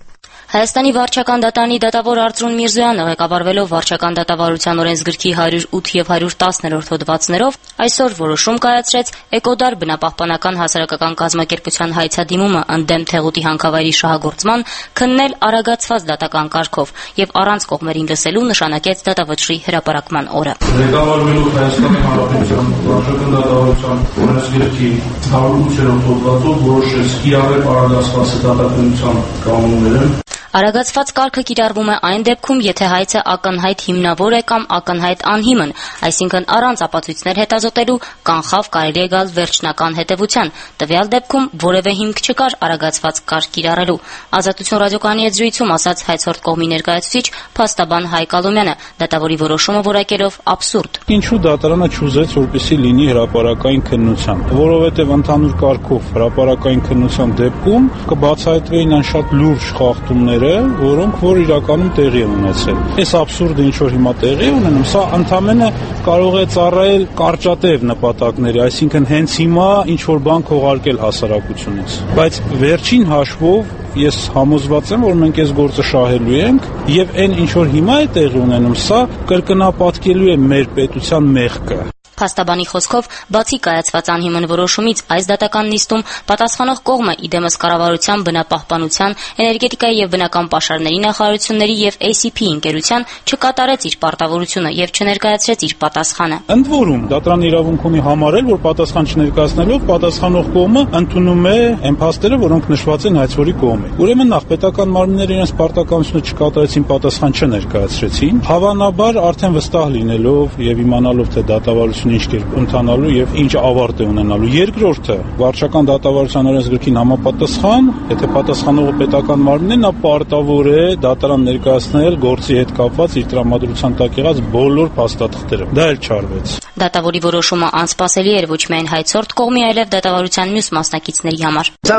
Հայաստանի վարչական դատարանի դատավոր Արծրուն Միրզոյանը ղեկավարվելով վարչական դատավարության օրենսգրքի 108 եւ 110-րդ հոդվածներով այսօր որոշում կայացրեց Էկոդար բնապահպանական հասարակական կազմակերպության հայցադիմումը ընդդեմ Թեղուտի հանքավայրի շահագործման քննել արագացված դատական կարգով եւ առանց կողմերին լսելու նշանակեց դատավճռի հրապարակման օրը։ Ղեկավարվելով Հայաստանի Հանրապետության վարչական դատավարության օրենսգրքի 108-րդ հոդվածով որոշեց կիրառել արագացված դատականության կանոնները։ Արագացված կարգը կիրառվում է այն դեպքում, եթե հայցը ակնհայտ հիմնավոր է կամ ակնհայտ անհիմն, այսինքն առանց ապացույցներ հետազոտելու կանխավ կարելի է գալ վերջնական հետևության։ Տվյալ դեպքում որևէ հիմք չկար արագացված կարգ կիրառելու։ Ազատություն ռադիոկայանի հետ զրույցում ասաց հայցորդ կողմի ներկայացուցիչ փաստաբան Հայկ Ալոմյանը, դատավորի որոշումը որակելով աբսուրդ։ Ինչու դատարանը չուզեց, որպեսզի լինի հրապարակային քննության, որովհետև ընդհանուր կարգով հրապարակային քննության դեպքում կբացահայտվեին այն շատ լուրջ խախտումներ, որոնք որ իրականում տեղի են ունեցել։ Այս աբսուրդը ինչ որ հիմա տեղի է ունենում, սա ընդամենը կարող է ծառայել կարճատև նպատակների, այսինքն հենց հիմա ինչ որ բան քողարկել հասարակությունից։ Բայց վերջին հաշվով ես համոզված եմ, որ մենք այս գործը շահելու ենք եւ այն ինչ որ հիմա է տեղի ունենում, սա կրկնապատկելու է մեր պետության մեղքը։ Փաստաբանի խոսքով, բացի կայացված անհիմն որոշումից, այս դատական նիստում պատասխանող կողմը իդեմս կառավարության, բնապահպանության, էներգետիկայի եւ բնական պաշարների նախարարությունների եւ ACP ընկերության չկատարեց իր պարտավորությունը եւ չներկայացրեց իր պատասխանը։ Ընդ որում, դատարան իրավունք ունի համարել, որ պատասխան չներկայացնելով պատասխանող կողմը ընդունում է այն փաստերը, որոնք նշված են հայցորի կողմից։ Ուրեմն նախ պետական մարմինները իրենց պարտականությունը չկատարեցին, պատասխան չներկայացրեցին։ Հավանաբար արդեն վստահ լինելով եւ իմանալով թե դատավարությունը ինչ կերպ ընթանալու եւ ինչ ավարտ է ունենալու։ Երկրորդը, վարչական դատավարության օրենսգրքին համապատասխան, եթե պատասխանողը պետական մարմինն է, նա պարտավոր է դատարան ներկայացնել գործի հետ կապված իր տրամադրության տակ եղած բոլոր փաստաթղթերը։ Դա էլ չարվեց։ Դատավորի որոշումը անսպասելի էր ոչ միայն հայցորդ կողմի, այլև դատավարության մյուս մասնակիցների համար։ Սա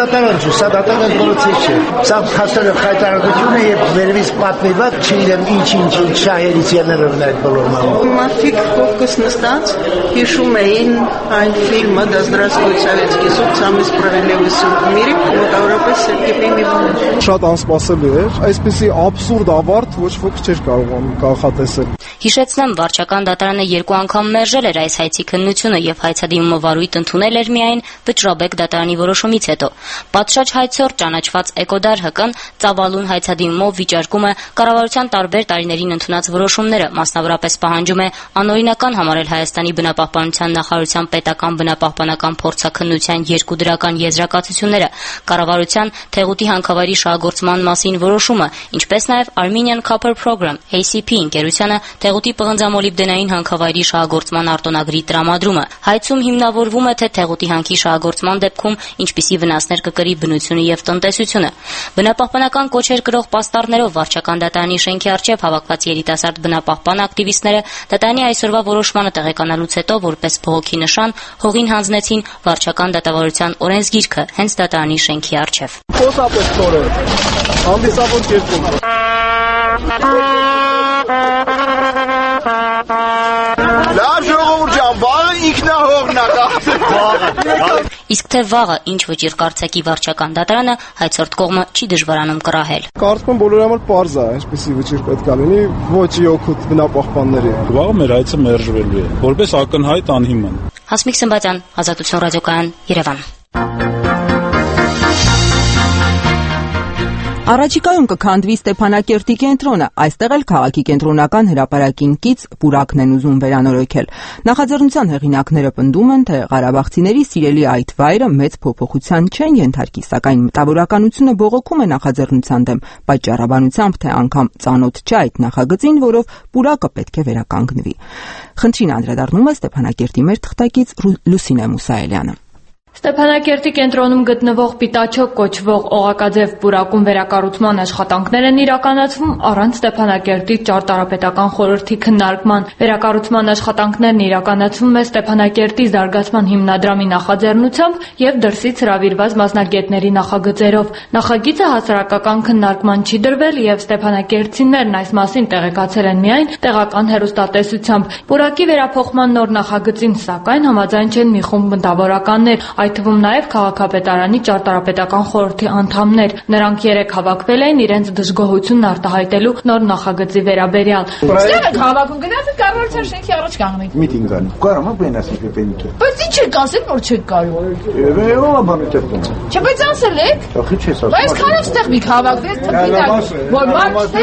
դատարան գործի չէ։ Սա փաստերը հայտարարություն է եւ վերևից պատմված չգիտեմ ինչ շահերից ելնելով այդ բոլորը։ Մարդիկ ֆոկուս նստած հիշում էին այն ֆիլմը «Да здравствует Советский Суд, самый справедливый суд в мире», մոտավորապես Սերգեյ Միլոնովի։ Շատ անսպասելի էր, այսպեսի աբսուրդ ավարտ ոչ ոք չէր կարողանում կանխատեսել։ Հիշեցնեմ, վարչական դատարանը 2 անգամ մերժել էր այս հայցի քննությունը եւ հայցադիմումը վարույթ ընդունել էր միայն Վճռաբեկ դատարանի որոշումից հետո։ Պատշաճ հայցորդ ճանաչված Էկոդար ՀԿ-ն ծավալուն հայցադիմումով վիճարկում է կառավարության տարբեր տարիներին ընդունած որոշումները, մասնավորապես պահանջում է անօրինական համարել Հայաստանի բնապահպանության նախարարության պետական բնապահպանական փորձաքննության 2 դրական եզրակացությունները, կառավարության Թեղուտի հանքավայրի շահագործման մասին որոշումը, ինչպես նաև Armenian Copper Program ACP ընկերությանը Թեղուտի պղնձամոլիբդենային հանքավայրի շահագործման արտոնագրի տրամադրումը։ Հայցում հիմնավորվում է, թե Թեղուտի հանքի շահագործման դեպքում ինչպիսի վնասներ կկրի բնությունը եւ տնտեսությունը։ Բնապահպանական կոչեր կրող պաստառներով վարչական դատարանի շենքի առջև հավաքված երիտասարդ բնապահպան ակտիվիստները դատարանի այսօրվա որոշմանը տեղեկանալուց հետո որպես բողոքի նշան հողին հանձնեցին վարչական դատավարության օրենսգիրքը հենց դատարանի շենքի առջև։ Խոսապոց թորը, հանդիսավոր կերպում։ Լավ ժողովուրդ ջան, վաղը ինքնահողն է։ Իսկ թե վաղը ինչ վճիռ կարծեքի վարչական դատարանը հայցորդ կողմը չի դժվարանում կռահել։ Կարծում եմ բոլորի համար պարզ է, այսպեսի վճիռ պետք է լինի ոչ օգուտ բնապահպանների։ Վաղը մեր հայցը մերժվելու է, որպես ակնհայտ անհիմն։ Հասմիկ Սմբատյան, Ազատություն ռադիոկայան, Երևան։ Առաջիկայում կքանդվի Ստեփանակերտի կենտրոնը, այստեղ էլ քաղաքի կենտրոնական հրապարակին կից պուրակն են ուզում վերանորոգել։ Նախաձեռնության հեղինակները պնդում են, թե ղարաբաղցիների սիրելի այդ վայրը մեծ փոփոխության չեն ենթարկի, սակայն մտավորականությունը բողոքում է նախաձեռնության դեմ, պատճառաբանությամբ, թե անգամ ծանոթ չէ այդ նախագծին, որով պուրակը պետք է վերականգնվի։ Խնդրին անդրադառնում է Ստեփանակերտի մեր թղթակից Լուսինե Մուսայելյանը։ Ստեփանակերտի կենտրոնում գտնվող Պիտաչոկ կոչվող օղակաձև պուրակում վերակառուցման աշխատանքներ են իրականացվում առանց Ստեփանակերտի ճարտարապետական խորհրդի քննարկման։ Վերակառուցման աշխատանքներն իրականացվում է Ստեփանակերտի զարգացման հիմնադրամի նախաձեռնությամբ եւ դրսից հրավիրված մասնագետների նախագծերով։ Նախագիծը հասարակական քննարկման չի դրվել եւ ստեփանակերտցիներն այս մասին տեղեկացել են միայն տեղական հեռուստատեսությամբ։ Պուրակի վերափոխման նոր նախագծին, սակայն, համաձայն չեն մի խումբ մտավորականներ։ այդ թվում նաև քաղաքապետարանի ճարտարապետական խորհրդի անդամներ։ Նրանք 3 հավաքվել էին իրենց դժգոհությունն արտահայտելու նոր նախագծի վերաբերյալ։ Ստեղ եք հավաքում, գնացեք կառավարության շենքի առաջ կանգնեք։ Միտինգ ան։ Կարող եմ բենասի պեպենիկը։ Բայց ինչ եք ասել, որ չեք կարող։ Ո՞վ բանը տեղ։ Չէ, բայց ասել եք։ Ախի չես ասում։ Բայց քանով ստեղ մի հավաքվեք, թփինակ, որ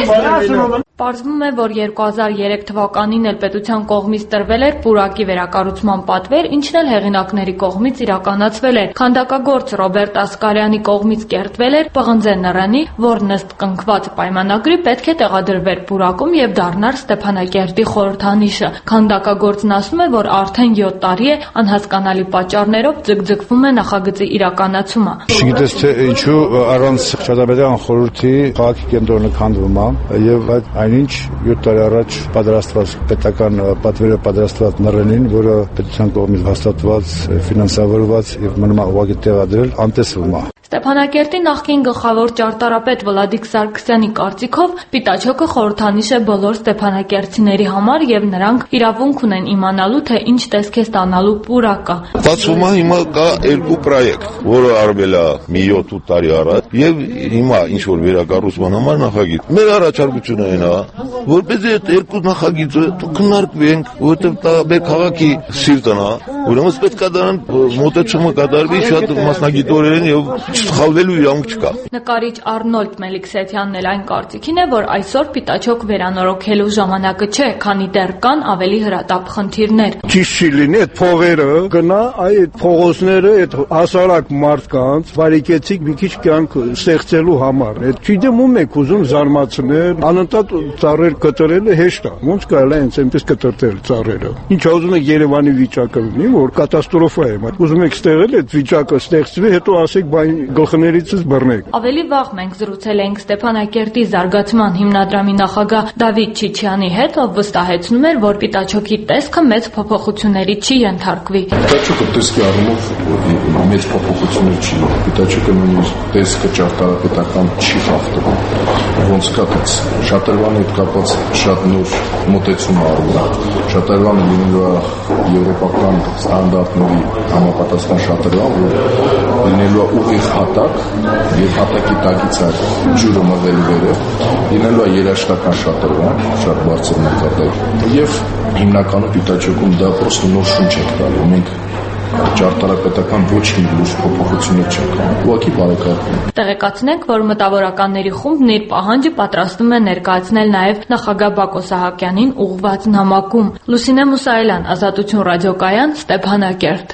մարդ Պարզվում է, որ 2003 թվականին էլ պետության կողմից տրվել էր պուրակի վերակառուցման պատվեր, ինչն էլ հեղինակների կողմից իրականացվել էր։ Քանդակագործ Ռոբերտ Ասկարյանի կողմից կերտվել էր պղնձե նռանի, որն ըստ կնքված պայմանագրի պետք է տեղադրվեր պուրակում եւ դառնար Ստեփանակերտի խորհրդանիշը։ Քանդակագործն ասում է, որ արդեն 7 տարի է անհասկանալի պատճառներով ձգձգվում է նախագծի իրականացումը։ Չգիտես թե ինչու առանց ճարտարապետական խորհրդի քաղաքի կենտրոնը քանդվում է եւ այդ այնինչ 7 տարի առաջ պատրաստված պետական պատվերը պատրաստված նռենին, որը պետության կողմից հաստատված, ֆինանսավորված եւ մնում ուղղակի տեղադրել անտեսվում է։ Ստեփանակերտի նախկին գլխավոր ճարտարապետ Վլադիկ Սարգսյանի կարծիքով Պիտաչոկը խորհրդանիշ է բոլոր ստեփանակերտցիների համար եւ նրանք իրավունք ունեն իմանալու, թե ինչ տեսք է ստանալու պուրակը։ Բացվում է հիմա կա 2 պրոյեկտ, որը արվել է մի 7-8 տարի առաջ եւ հիմա ինչ որ վերակառուցման համար նախագիծ։ Մեր առաջարկությունը այն է, որպեսզի այդ 2 նախագիծը քննարկվենք, որովհետեւ դա մեր քաղաքի սիրտն է, ուրեմն պետք է դրան մոտեցումը կատարվի շատ մասնագիտորեն եւ սխալվելու իրավունք չկա։ Նկարիչ Արնոլդ Մելիքսեթյանն էլ այն կարծիքին է, որ այսօր Պիտաչոկ վերանորոգելու ժամանակը չէ, քանի դեռ կան ավելի հրատապ խնդիրներ։ Ճիշտ չի լինի այդ փողերը գնա այդ փողոցները այդ հասարակ մարդկանց բարիկեցիկ մի քիչ կյանք ստեղծելու համար։ Այդ չգիտեմ ում եք ուզում զարմացնել, անընդհատ ծառեր կտրելը հեշտ է։ Ոնց կարելի է այնպես կտրտել ծառերը։ Ինչ ուզում եք Երևանի վիճակը լինի, որ կատաստրոֆա է։ Ուզում եք ստեղել այդ վիճակը ստեղծվի, հետո ասեք բան գլխներից բռնեք։ Ավելի վաղ մենք զրուցել էինք Ստեփանակերտի զարգացման հիմնադրամի նախագահ Դավիթ Չիչյանի հետ, ով վստահեցնում էր, որ Պիտաչոկի տեսքը մեծ փոփոխությունների չի ենթարկվի։ Պիտաչոկը տեսքի առումով մեծ փոփոխություններ չի։ Պիտաչոկը նույնիսկ տեսքը ճարտարապետական չի խախտում։ Ոնց կա շատրվանի հետ կապված շատ նոր մոտեցում արվում։ Շատրվանը լինելու է եվրոպական ստանդարտների համապատասխան շատրվան, որ լինելու է ուղիղ հատակ եւ հատակի տակից է ջուրը մղելու վերև, լինելու է երաշտական շատրվան, շատ բարձր մակարդակ եւ հիմնականում Պիտաչոկում դա պրոստը նոր շունչ է տալու։ Մենք ճարտարապետական ոչ մի լուրջ փոփոխություններ չենք անում։ Ուղղակի բարեկարգում։ Տեղեկացնենք, որ մտավորականների խումբն իր պահանջը պատրաստվում է ներկայացնել նաև նախագահ Բակո Սահակյանին ուղղված նամակում։ Լուսինե Մուսայելյան, Ազատություն ռադիոկայան, Ստեփանակերտ։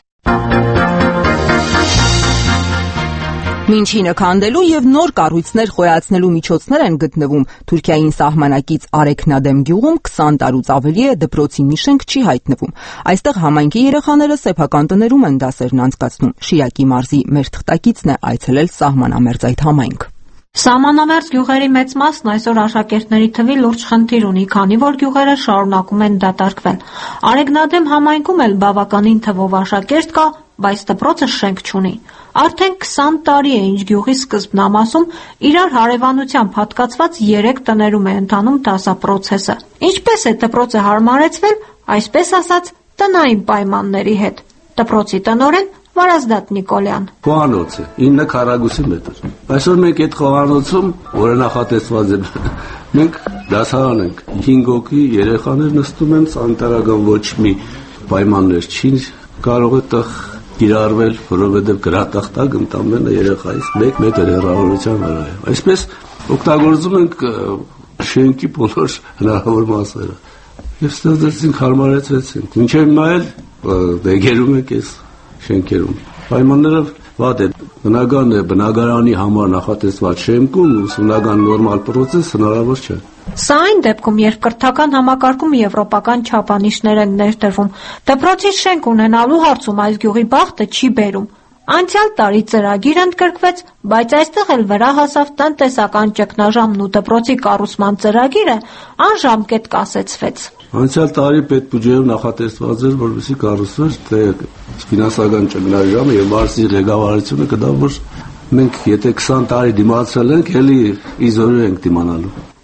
Մինչինը քանդելու եւ նոր կառույցներ խոյացնելու միջոցներ են գտնվում Թուրքիային սահմանակից Արեքնադեմ գյուղում 20 տարուց ավելի է դպրոցի մի շենք չի հայտնվում։ Այստեղ համայնքի երեխաները սեփական տներում են դասերն անցկացնում։ Շիրակի մարզի մեր թղթակիցն է այցելել սահմանամերձ այդ համայնք։ Սահմանամերձ գյուղերի մեծ մասն այսօր աշակերտների թվի լուրջ խնդիր ունի, քանի որ գյուղերը շարունակում են դատարկվել։ Արեգնադեմ համայնքում էլ բավականին թվով աշակերտ կա, բայց դպրոցը շենք չունի։ Արդեն 20 տարի է, ինչ գյուղի սկզբնամասում իրար հարևանությամբ հատկացված 3 տներում է ընթանում դասապրոցեսը։ Ինչպես է դպրոցը հարմարեցվել, այսպես ասած, տնային պայմանների հետ։ Դպրոցի տնօրեն Վարազդատ Նիկոլյան։ Խոհանոցը 9 քառակուսի մետր։ Այսօր մենք այդ խոհանոցում, որը նախատեսված է, մենք դասարան ենք 5 հոգի երեխաներ նստում են, սանիտարական ոչ մի պայմաններ չի կարող այդտեղ կիրառվել, որովհետև գրատախտակ ընդամենը երեխայից 1 մետր հեռավորության վրա է։ Այսպես օգտագործում ենք շենքի բոլոր հնարավոր մասերը։ Եվ ստեղծեցինք, հարմարեցրեցինք։ Մինչև հիմա էլ դեգերում ենք այս շենքերում։ Պայմանները վատ է։ Բնական է, բնակարանի համար նախատեսված շենքում ուսումնական նորմալ պրոցես հնարավոր չէ։ Սա այն դեպքում, երբ կրթական համակարգում եվրոպական չափանիշներ են ներդրվում, դպրոցի շենք ունենալու հարցում այս գյուղի բախտը չի բերում։ Անցյալ տարի ծրագիր ընդգրկվեց, բայց այստեղ էլ վրա հասավ տնտեսական ճգնաժամն ու դպրոցի կառուցման ծրագիրը անժամկետ կասեցվեց։ Անցյալ տարի պետբյուջեում նախատեսված էր, որպեսզի կառուցվեր, թե ֆինանսական ճգնաժամը եւ մարզի ղեկավարությունը կդա, որ մենք եթե 20 տարի դիմացել ենք, ելի իզորու ենք դիմանալու։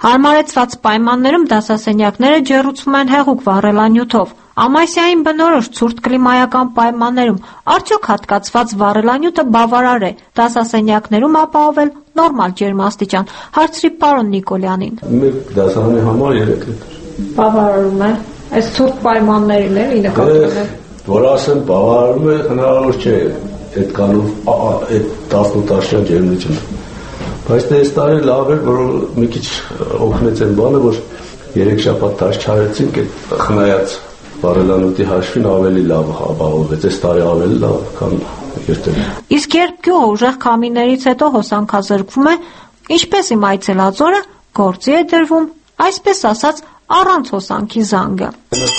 Հարմարեցված պայմաններում դասասենյակները ջեռուցվում են հեղուկ վառելանյութով։ Ամասիային բնորոշ ցուրտ կլիմայական պայմաններում արդյոք հատկացված վառելանյութը բավարար է դասասենյակներում ապահովել նորմալ ջերմաստիճան։ Հարցրի պարոն Նիկոլյանին։ Մեր դասարանի համար 3 լիտր։ Բավարարում է։ Այս ցուրտ պայմաններին էլի նկատի ունեմ։ Որ ասեմ բավարարում է, հնարավոր չէ այդ կանով այդ 18-աշյան ջերմությունը։ Բայց դե այս տարի լավ էր, որ մի քիչ օգնեց այն բանը, որ 3 շաբաթ տաշ չարեցինք, այդ խնայած վառելանյութի հաշվին ավելի լավ ապահովվեց, այս տարի ավելի լավ, քան երբեք։ Իսկ երբ գյուղը ուժեղ քամիներից հետո հոսանքազրկվում է, ինչպես իմ այցելածորը գործի է դրվում, այսպես ասած, առանց հոսանքի զանգը։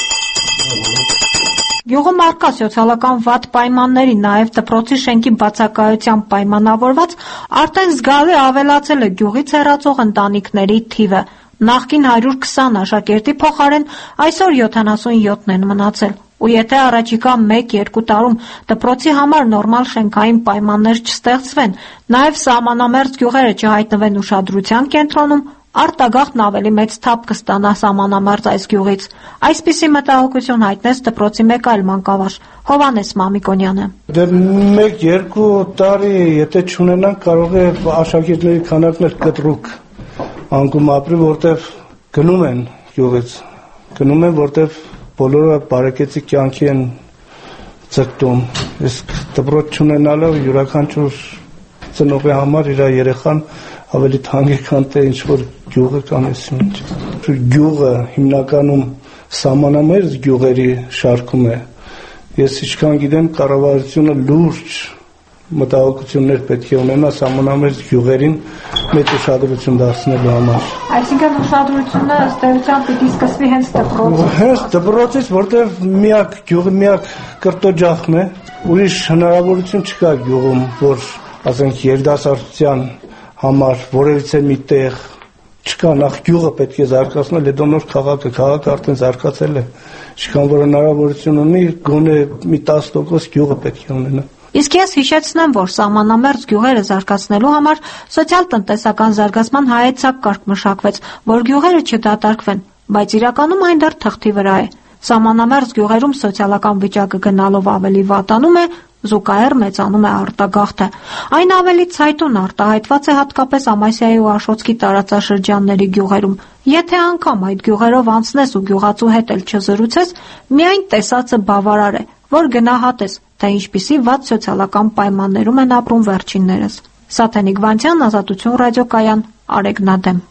Գյուղում առկա սոցիալական վատ պայմանների, նաև դպրոցի շենքի բացակայությամբ պայմանավորված արդեն զգալի ավելացել է գյուղից հեռացող ընտանիքների թիվը։ Նախկին 120 աշակերտի փոխարեն այսօր 77-ն են մնացել։ Ու եթե առաջիկա 1-2 տարում դպրոցի համար նորմալ շենքային պայմաններ չստեղծվեն, նաև սահմանամերձ գյուղերը չհայտնվեն ուշադրության կենտրոնում, արտագաղթն ավելի մեծ թափ կստանա սահմանամերձ այս գյուղից։ Այսպիսի մտահոգություն հայտնեց դպրոցի մեկ այլ մանկավարժ Հովհաննես Մամիկոնյանը։ Դե 1-2 տարի եթե չունենանք, կարող է աշակերտների քանակներ կտրուկ անկում ապրի, որտեղ գնում են գյուղից, որտեղ բոլորը բարեկեցիկ կյանքի են ձգտում։ Իսկ դպրոց չունենալը յուրաքանչյուր ծնողի համար իր երեխան ավելի թանկ է, քան թե ինչ որ գյուղը կամ ինչ։ Գյուղը հիմնականում սահմանամերձ գյուղերի շարքում է։ Ես ինչքան գիտեմ, կառավարությունը լուրջ մտահոգություններ պետք է ունենա սահմանամերձ գյուղերին մեծ ուշադրություն դարձնելու համար։ Այսինքն ուշադրությունը ըստ էության պիտի սկսվի հենց դպրոցից։ Հենց դպրոցից, որտեղ միակ գյուղի միակ կրտոջախն է, ուրիշ հնարավորություն չկա գյուղում, որ ասենք երիտասարդության համար որևիցե մի տեղ չկա, նախ գյուղը պետք է զարգացնել, հետո նոր քաղաքը արդեն զարգացել է, ինչքան որ հնարավորություն ունի, գոնե մի 10% գյուղը պետք է ունենա։ Իսկ ես հիշեցնեմ, որ սահմանամերձ գյուղերը զարգացնելու համար սոցիալ-տնտեսական զարգացման հայեցակարգ մշակվեց, որ գյուղերը չդատարկվեն, բայց իրականում այն դեռ թղթի վրա է։ Սահմանամերձ գյուղերում սոցիալական վիճակը գնալով ավելի վատանում է, զուգահեռ մեծանում է արտագաղթը։ Այն ավելի ցայտուն արտահայտված է հատկապես Ամասիայի ու Աշոտսկի տարածաշրջանների գյուղերում։ Եթե անգամ այդ գյուղերով անցնես ու գյուղացու հետ էլ չզրուցես, միայն տեսածը բավարար է, որ գնահատես, թե ինչպիսի վատ սոցիալական պայմաններում են ապրում վերջիններս։ Սաթենիկ Վանցյան, Ազատություն ռադիոկայան, Արեգնադեմ։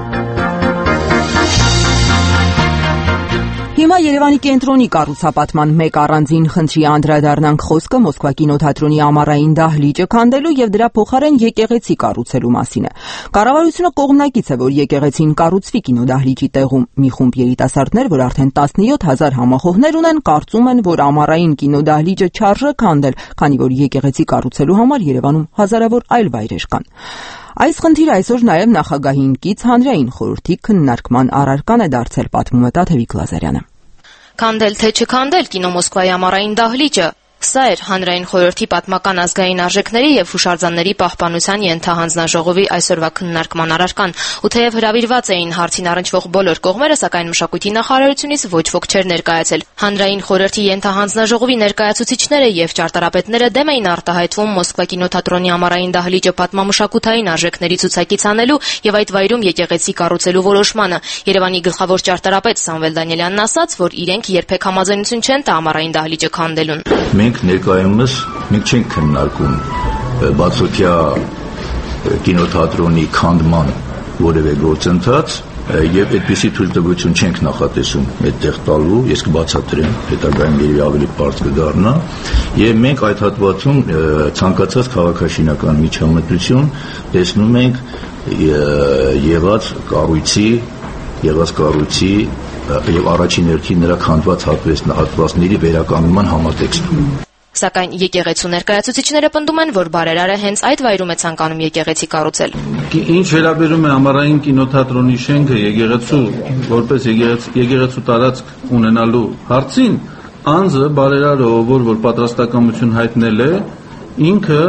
Հիմա Երևանի կենտրոնի կառուցապատման մեկ առանձին խնդրի անդրադառնանք, խոսքը Մոսկվա կինոթատրոնի ամառային դահլիճը քանդելու եւ դրա փոխարեն եկեղեցի կառուցելու մասին է։ Կառավարությունը կողմնակից է, որ եկեղեցին կառուցվի կինոդահլիճի տեղում։ Մի խումբ երիտասարդներ, որ արդեն 17000 համախոհներ ունեն, կարծում են, որ ամառային կինոդահլիճը չարժե քանդել, քանի որ եկեղեցի կառուցելու համար Երևանում հազարավոր այլ վայրեր կան։ Այս խնդիրը այսօր նաև նախագահին կից հանրային խորհրդի քննարկման առարկան է դարձել, պատմում է Տաթևիկ Լազարյանը։ Քանդել թե չքանդել կինո Մոսկվայի ամառային դահլիճը։ Սա էր հանրային խորհրդի պատմական ազգային արժեքների եւ հուշարձանների պահպանության ենթահանձնաժողովի այսօրվա քննարկման առարկան։ Ու թեև հրավիրված էին հարցին առնչվող բոլոր կողմերը, սակայն մշակույթի նախարարությունից ոչ ոք չէր ներկայացել։ Հանրային խորհրդի ենթահանձնաժողովի ներկայացուցիչները եւ ճարտարապետները դեմ էին արտահայտվում Մոսկվա կինոթատրոնի ամառային դահլիճը պատմամշակութային արժեքների ցուցակից անելու եւ այդ վայրում եկեղեցի կառուցելու որոշմանը։ Երևանի գլխավոր ճարտարապետ Սամվել Դանիելյանն ասաց, որ իրենք երբեք համաձայնություն չեն տա ամառային դահլիճը քանդելուն։ Մենք ներկայումս չենք քննարկում բացօթյա կինոթատրոնի քանդման որևէ գործընթաց եւ այդպիսի թույլտվություն չենք նախատեսում այդտեղ տալու, ես կբացատրեմ, հետագայում երևի ավելի պարզ կդառնա, եւ մենք այդ հատվածում ցանկացած քաղաքաշինական միջամտություն տեսնում ենք եղած կառույցի եւ առաջին հերթին նրա քանդված հատվածների վերականգնման համատեքստում։ Սակայն եկեղեցու ներկայացուցիչները պնդում են, որ բարերարը հենց այդ վայրում է ցանկանում եկեղեցի կառուցել։ Ինչ վերաբերում է ամառային կինոթատրոնի շենքը եկեղեցու որպես եկեղեցու տարածք ունենալու հարցին, անձը բարերարը, որ պատրաստակամություն հայտնել է, ինքը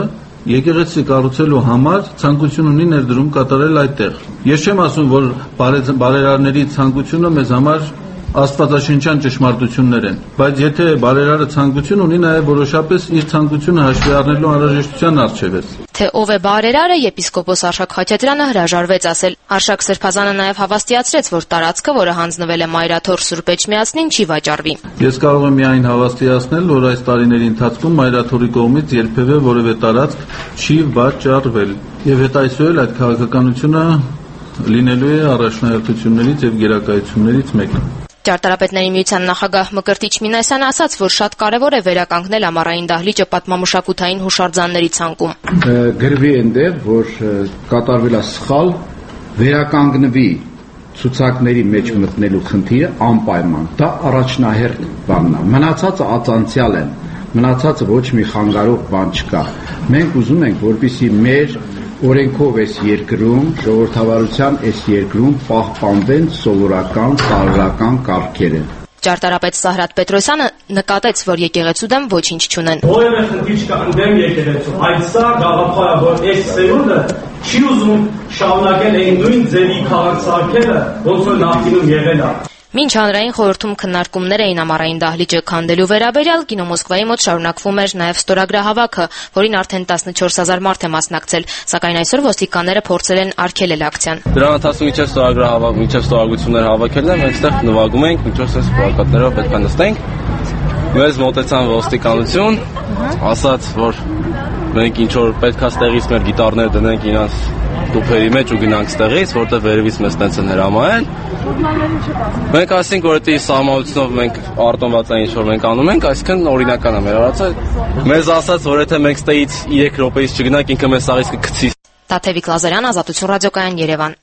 եկեղեցի կառուցելու համար ցանկություն ունի ներդրում կատարել այդտեղ։ Ես չեմ ասում, որ բարերարների ցանկությունը մեզ համար աստվածաշնչյան ճշմարտություններ են, բայց եթե բարերարը ցանկություն ունի, նաև որոշապես իր ցանկությունը հաշվի առնելու անհրաժեշտության առջև է։ Թե ով է բարերարը, եպիսկոպոս Արշակ Խաչատրյանը հրաժարվեց ասել։ Արշակ Սրբազանը նաև հավաստիացրեց, որ տարածքը, որը հանձնվել է Մայրաթոր Սուրբ Էջմիածնին, չի վաճառվի։ Ես կարող եմ միայն հավաստիացնել, որ այս տարիների ընթացքում Մայրաթորի կողմից երբևէ որևէ տարածք չի վաճառվել, եւ հետ այսօր էլ այդ քաղաքականությունը լինելու է առաջնահերթություններից եւ գերակայություններից մեկը։ Ճարտարապետների միության նախագահ Մկրտիչ Մինասյանը ասաց, որ շատ կարևոր է վերականգնել ամառային դահլիճը պատմամշակութային հուշարձանների ցանկում։ Գրվի այնտեղ, որ կատարվել է սխալ, վերականգնվի ցուցակների մեջ մտնելու խնդիրը անպայման։ Դա առաջնահերթ բանն է։ Մնացածը ածանցյալ են, մնացածը ոչ մի խանգարող բան չկա։ Մենք ուզում ենք, որպեսզի մեր օրենքով այս երկրում, ժողովրդավարության այս երկրում պահպանվեն սովորական, տարրական կարգերը։ Ճարտարապետ Սահրատ Պետրոսյանը նկատեց, որ եկեղեցու դեմ ոչինչ չունեն։ Որևէ խնդիր չկա ընդդեմ եկեղեցու, այդ սա գաղափարը, որ այս սերունդը չի ուզում շարունակել այն նույն ձևի քաղաքացիները, ոնց որ նախկինում եղել է։ Մինչ հանրային խորհրդում քննարկումներ էին ամառային դահլիճը քանդելու վերաբերյալ, Կինո Մոսկվայի մոտ շարունակվում էր նաև ստորագրահավաքը, որին արդեն 14000 մարդ է մասնակցել, սակայն այսօր ոստիկանները փորձել են արգելել ակցիան։ Դրա ընթացքում մինչև ստորագրահավաք, մինչև ստորագրություններ հավաքելն են, մենք այստեղ նվագում ենք, մինչև այս պլակատներով պետք է նստենք։ Մեզ մոտեցան ոստիկանություն, ասաց, որ մենք ինչ որ պետք է ստեղից մեր գիտարները դնենք իրանց տուփերի մեջ ու գնանք ստեղից, որտեղ վերևից մեզ տենց են հրամայել։ Մենք ասենք, որ դա սահմանությունով մենք արտոնված այն ինչ որ մենք անում ենք, այսինքն օրինական է մեր արածը։ Մեզ ասաց, որ եթե մենք ստեից 3 րոպեից չգնանք, ինքը մեզ սաղից կգցի։ Տաթևիկ Լազարյան, Ազատություն ռադիոկայան, Երևան։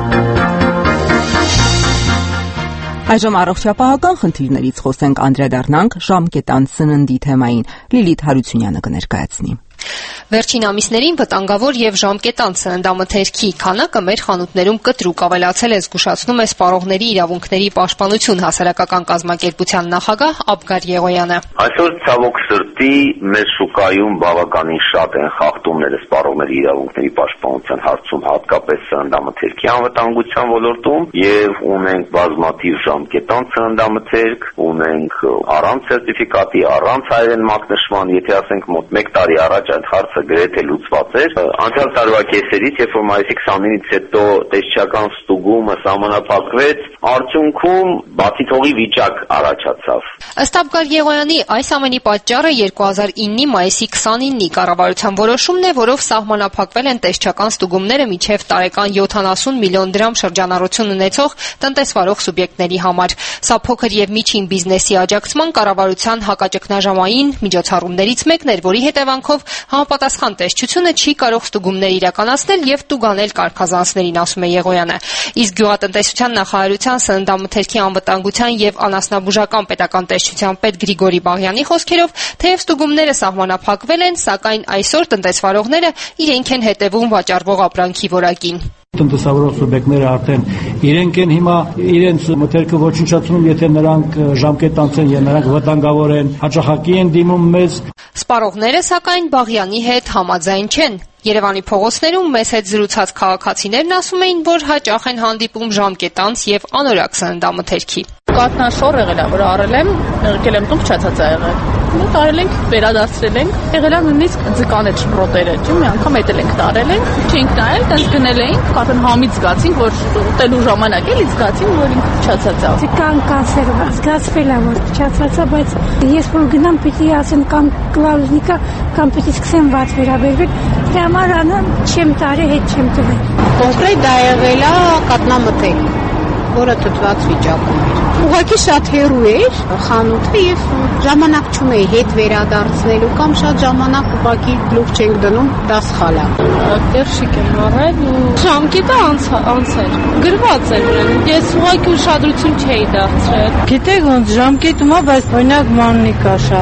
Այժմ առողջապահական խնդիրներից խոսենք, անդրադառնանք ժամկետանց սննդի թեմային։ Լիլիթ Հարությունյանը կներկայացնի։ Վերջին ամիսներին վտանգավոր եւ ժամկետանց սննդամթերքի քանակը մեր խանութներում կտրուկ ավելացել է, զգուշացնում է սպառողների իրավունքների պաշտպանություն հասարակական կազմակերպության նախագահ Աբգար Եղոյանը։ Այսօր ցավոք սրտի մեր շուկայում բավականին շատ են խախտումները սպառողների իրավունքների պաշտպանության հարցում, հատկապես սննդամթերքի անվտանգության ոլորտում, եւ ունենք բազմաթիվ ժամկետանց սննդամթերք, ունենք առանց սերտիֆիկատի, առանց հայերեն մակնշման, եթե ասենք մոտ 1 տարի առաջ այդ հարցը գրեթե լուծված էր։ Անցյալ տարվա կեսերից, երբ որ մայիսի 29-ից հետո տեսչական ստուգումը սահմանափակվեց, արդյունքում բացի թողի վիճակ առաջացավ։ Ըստ Աբգար Եղոյանի, այս ամենի պատճառը 2009-ի մայիսի 29-ի կառավարության որոշումն է, որով սահմանափակվել են տեսչական ստուգումները մինչև տարեկան 70 միլիոն դրամ շրջանառություն ունեցող տնտեսվարող սուբյեկտների համար։ Սա փոքր եւ միջին բիզնեսի աջակցման կառավարության հակաճգնաժամային միջոցառումներից մեկն էր, որի հետևանքով համապատասխան տեսչությունը չի կարող ստուգումներ իրականացնել եւ տուգանել կարգազանցներին, ասում է Եղոյանը։ Իսկ գյուղատնտեսության նախարարության սննդամթերքի անվտանգության եւ անասնաբուժական պետական տեսչության պետ Գրիգորի Բաղյանի խոսքերով, թեև ստուգումները սահմանափակվել են, սակայն այսօր տնտեսվարողները իրենք են հետևում վաճառվող ապրանքի որակին։ Տնտեսավարող սուբյեկտները արդեն իրենք են հիմա իրենց մթերքը ոչնչացնում, եթե նրանք ժամկետանց են եւ նրանք վտանգավոր են, հաճախակի են դիմում մեզ։ Սպառողները սակայն Բաղյանի հետ համաձայն չեն։ Երևանի փողոցներում մեզ հետ զրուցած քաղաքացիներն ասում էին, որ հաճախ են հանդիպում ժամկետանց եւ անորակ սննդամթերքի։ Կատնաշոր եղել է, որ առել եմ, եղել եմ տուն փչացած է եղել։ Մենք արել ենք, վերադարձրել ենք, եղել է նույնիսկ ձկաներ շպրոտերը, չէ՞, մի անգամ էտել ենք տարել ենք, չենք նայել, տես գնել էինք, արդեն համից զգացինք, որ ուտելու ժամանակ էլի զգացինք, որ ինքը փչացած է։ Ձկան կասեր, զգացվել է, որ փչացած է, բայց ես որ գնամ պիտի ասեմ կամ կլավնիկա, կամ պիտի սկսեմ ված վերաբերվել, դրա համար անեմ չեմ տարի, հետ չեմ տվել։ Կոնկրետ դա եղել է կատնամթերք, որը թթված վիճակում էր։ Ուղղակի շատ հեռու էր խանութը եւ ժամանակ չունեի հետ վերադարձնելու կամ շատ ժամանակ ուղղակի գլուխ չենք դնում, դա սխալ է։ Դերշիկ եմ առել ու ժամկետը անցել։ Գրված էր իրեն։ Ես ուղղակի ուշադրություն չէի դարձրել։ Գիտեք ոնց ժամկետում է, բայց օրինակ մաննիկա շա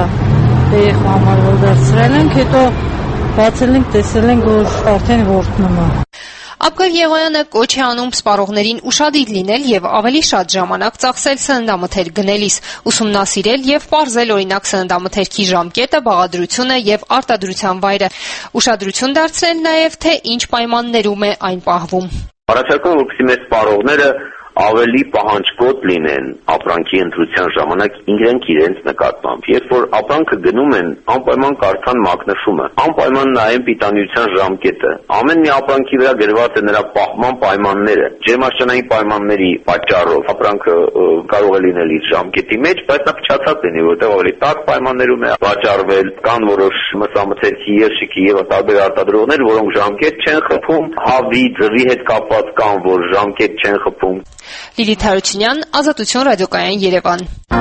երեխա համար որ դարձրել ենք, հետո բացել ենք, տեսել ենք, որ արդեն ворտնում է։ Աբգար Եղոյանը կոչ է անում սպառողներին ուշադիր լինել եւ ավելի շատ ժամանակ ծախսել սննդամթերք գնելիս, ուսումնասիրել եւ պարզել օրինակ սննդամթերքի ժամկետը, բաղադրությունը եւ արտադրության վայրը, ուշադրություն դարձնել նաեւ թե ինչ պայմաններում է այն պահվում։ Առաջարկում որպեսզի մեր սպառողները ավելի պահանջկոտ լինեն ապրանքի ընտրության ժամանակ իրենց նկատմամբ։ Երբ որ ապրանքը գնում են, անպայման կարդան մակնշումը, անպայման նայեն պիտանիության ժամկետը։ Ամեն մի ապրանքի վրա գրված է նրա պահման պայմանները, ջերմաշրջանային պայմանների պատճառով ապրանքը կարող է լինել իր ժամկետի մեջ, բայց նա փչացած լինի, որտեղ ավելի տաք պայմաններում է վաճառվել, կան որոշ մսամթերքի երշիկի եւ տարբեր արտադրողներ, որոնք ժամկետ չեն խփում, հավի, ձվի հետ կապված կան, որ ժամկետ չեն խփում։ Լիլիթ Հարությունյան, Ազատություն ռադիոկայան Երևան։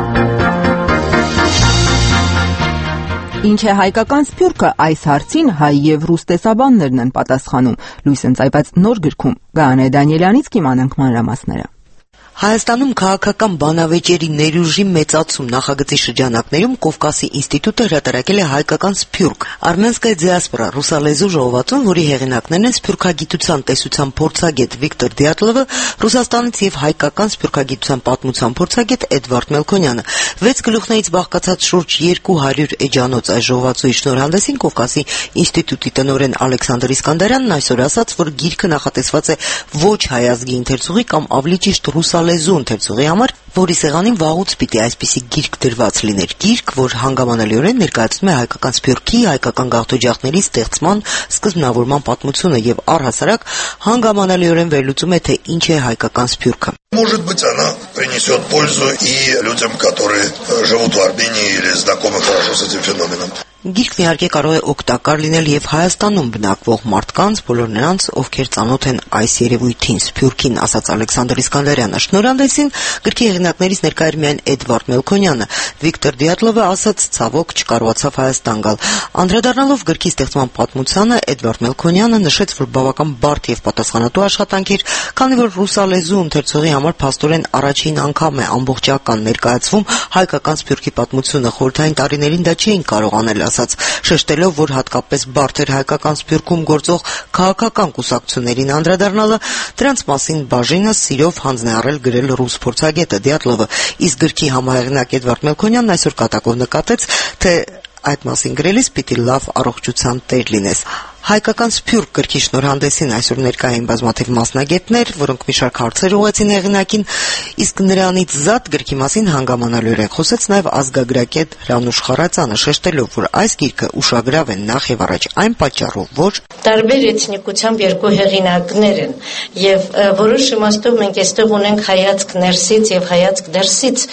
Ինչ է հայկական սփյուռքը, այս հարցին հայ եւ ռուս տեսաբաններն են պատասխանում։ Լույս ընծայված նոր գրքում Գայանե Դանիելյանից կիմանանք մանրամասները։ Հայաստանում քաղաքական բանավեճերի ներուժի մեծացում նախագծի շրջանակներում Կովկասի ինստիտուտը հրատարակել է հայկական սփյուռք Արմենսկայա դիասպորա ռուսալեզու ժողովածուն, որի հեղինակներն են սփյուռքագիտության տեսության փորձագետ Վիկտոր Դիատլովը, Ռուսաստանից եւ հայկական սփյուռքագիտության պատմության փորձագետ Էդվարդ Մելքոնյանը։ 6 գլուխներից բաղկացած շուրջ 200 էջանոց այս ժողովածուի շնորհանդեսին Կովկասի ինստիտուտի տնօրեն Ալեքսանդր Իսկանդարյանն այսօր ասաց, որ գիրքը նախատեսված է ոչ հայազգի ընթերցողի կամ ավելի ճիշտ ռուսալեզու ընթերցողի համար, որի սեղանին վաղուց պիտի այսպիսի գիրք դրված լիներ, գիրք, որ հանգամանալիորեն ներկայացնում է հայկական սփյուռքի, հայկական գաղթօջախների ստեղծման, սկզբնավորման պատմությունը եւ առհասարակ հանգամանալիորեն վերլուծում է, թե ինչ է հայկական սփյուռքը։ Может быть, она принесет пользу и людям, которые живут в Армении или знакомы хорошо с этим феноменом. Գիրքն իհարկե կարող է օգտակար լինել եւ Հայաստանում բնակվող մարդկանց, բոլոր նրանց, ովքեր ծանոթ են այս երևույթին, սփյուռքին, ասաց Ալեքսանդր Իսկանդարյանը։ Շնորհանդեսին գրքի հեղինակներից ներկա էր միայն Էդվարդ Մելքոնյանը։ Վիկտոր Դիատլովը ասաց, ցավոք չկարողացավ Հայաստան գալ։ Անդրադառնալով գրքի ստեղծման պատմությանը, Էդվարդ Մելքոնյանը նշեց, որ բավական բարդ եւ պատասխանատու աշխատանք էր, քանի որ ռուսալեզու ընթերցողի համար փաստորեն առաջին անգամ է ամբողջական ներկայացվում հայկական սփյուռքի պատմությունը։ Խորհրդային տարիներին դա չէին կարող անել, ասաց, շեշտելով, որ հատկապես բարդ էր հայկական սփյուռքում գործող քաղաքական կուսակցություններին անդրադառնալը, դրանց մասին բաժինը սիրով հանձն է առել գրել ռուս փորձագետը Դիատլովը, իսկ գրքի համահեղինակ Էդվարդ Մելքոնյանն այսօր կատակով նկատեց, թե այդ մասին գրելիս պիտի լավ առողջության տեր լինես։ Հայկական սփյուռք գրքի շնորհանդեսին այսօր ներկա էին բազմաթիվ մասնագետներ, որոնք մի շարք հարցեր ուղղեցին հեղինակին, իսկ նրանից զատ գրքի մասին հանգամանալիորեն խոսեց նաև ազգագրագետ Հրանուշ Խառատյանը, շեշտելով, որ այս գիրքը ուշագրավ է նախ եւ առաջ այն պատճառով, որ տարբեր էթնիկությամբ երկու հեղինակներ են եւ որոշ իմաստով մենք այստեղ ունենք հայացք ներսից եւ հայացք դրսից,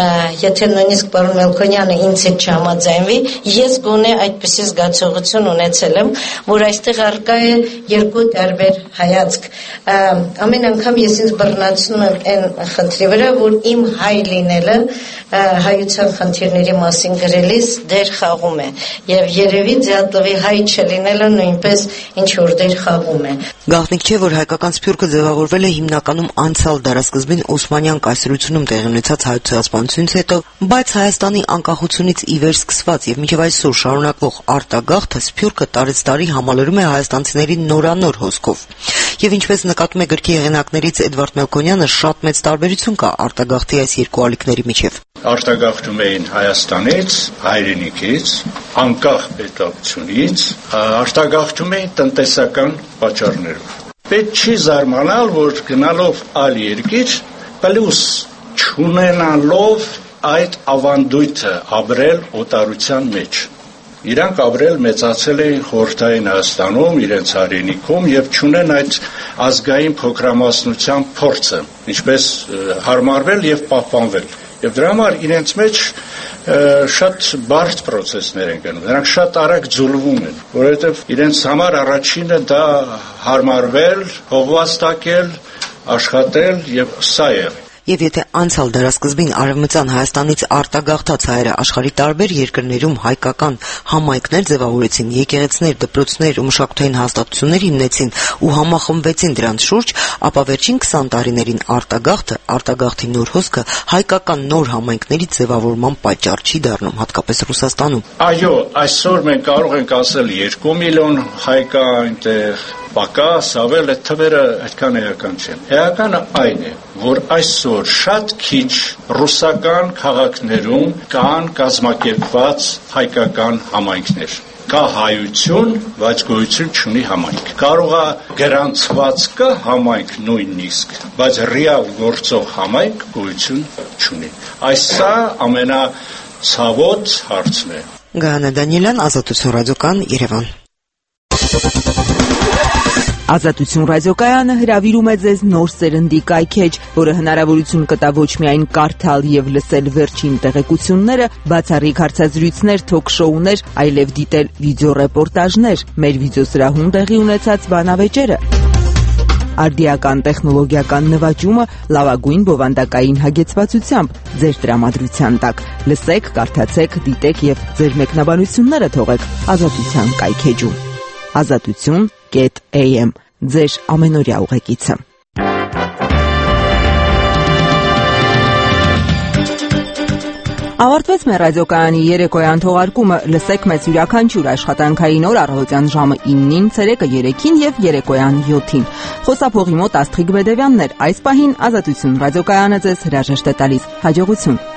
եթե նույնիսկ պարոն Մելքոնյանը ինձ հետ չհամաձայնվի, ես գոնե այդպիսի զգացողություն ունեցել եմ, որ այստեղ արկա է երկու տարբեր հայացք։ Ամեն անգամ ես ինձ բռնացնում եմ այն խնդրի վրա, որ իմ հայ լինելը հայության խնդիրների մասին գրելիս դեր խաղում է եւ երևի Դիատլովի հայ չլինելը նույնպես ինչ որ դեր խաղում է։ Գաղտնիք չէ, որ հայկական սփյուռքը ձևավորվել է հիմնականում անցյալ դարասկզբին Օսմանյան կայսրությունում տեղի ունեցած հայոց ցեղասպանությունից հետո, բայց Հայաստանի անկախությունից ի վեր սկսված եւ մինչեւ այսօր շարունակվող արտագաղթը սփյուռքը տարեց տարի համալրում է հայաստանցիների նորանոր հոսքով։ Եվ ինչպես նկատում է գրքի հեղինակներից Էդվարդ Մելքոնյանը, շատ մեծ տարբերություն կա արտագաղթի այս երկու ալիքների միջև։ Արտագաղթում էին Հայաստանից, հայրենիքից, անկախ պետությունից, արտագաղթում էին տնտեսական պատճառներով։ Պետք չի զարմանալ, որ գնալով այլ երկիր, պլյուս չունենալով այդ ավանդույթը ապրել օտարության մեջ։ Իրանք ապրել մեծացել էին խորհրդային Հայաստանում, իրենց հայրենիքում եւ չունեն այդ ազգային փոքրամասնության փորձը, ինչպես հարմարվել եւ պահպանվել։ Եվ դրա համար իրենց մեջ շատ բարդ process-ներ են գնում։ Նրանք շատ արագ ձուլվում են, որովհետեւ իրենց համար առաջինը դա հարմարվել, հողվաստակել, աշխատել եւ սա է։ Եվ եթե անցյալ դարասկզբին Արևմտյան Հայաստանից արտագաղթած հայերը աշխարհի տարբեր երկրներում հայկական համայնքներ ձևավորեցին, եկեղեցիներ, դպրոցներ ու մշակութային հաստատություններ հիմնեցին ու համախմբվեցին դրանց շուրջ, ապա վերջին 20 տարիներին արտագաղթի նոր հոսքը հայկական նոր համայնքների ձևավորման պատճառ չի դառնում, հատկապես Ռուսաստանում։ Այո, այսօր մենք կարող ենք ասել 2 միլիոն հայ կա այնտեղ, պակաս ավել այդ թվերը այդքան էական չեն։ Էականը այն է, որ այսօր շատ քիչ ռուսական քաղաքներում կան կազմակերպված հայկական համայնքներ։ Կա հայություն, բայց գոյություն չունի համայնք։ Կարող է գրանցվածքը համայնք նույնիսկ, բայց ռեալ գործող համայնք գոյություն չունի։ Այսա ամենացավոտ հարցն է։ Գայանե Դանիելյան, Ազատություն ռադիոկայան, Երևան։ Ազատություն ռադիոկայանը հրավիրում է ձեզ նոր սերնդի կայքեջ, որը հնարավորություն կտա ոչ միայն կարդալ եւ լսել վերջին տեղեկությունները, բացառիկ հարցազրույցներ, թոք-շոուներ, այլև դիտել վիդեոռեպորտաժներ, մեր վիդեոսրահում տեղի ունեցած բանավեճերը, արդիական տեխնոլոգիական նվաճումը լավագույն բովանդակային հագեցվածությամբ ձեր տրամադրության տակ։ Լսեք, կարդացեք, դիտեք եւ ձեր մեկնաբանությունները թողեք Ազատության կայքեջում։ Azatutun.am ձեր ամենօրյա ուղեկիցը։ Ավարտվեց մեր ռադիոկայանի երեկոյան թողարկումը։ Լսեք մեծ յուրաքանչյուր աշխատանքային օր առավոտյան ժամը 9-ին, ցերեկը 3-ին եւ երեկոյան 7-ին։ Խոսափողի մոտ Աստղիկ Բեդևյանն էր։ Այս պահին Ազատություն ռադիոկայանը ձեզ հրաժեշտ է տալիս։ Հաջողություն։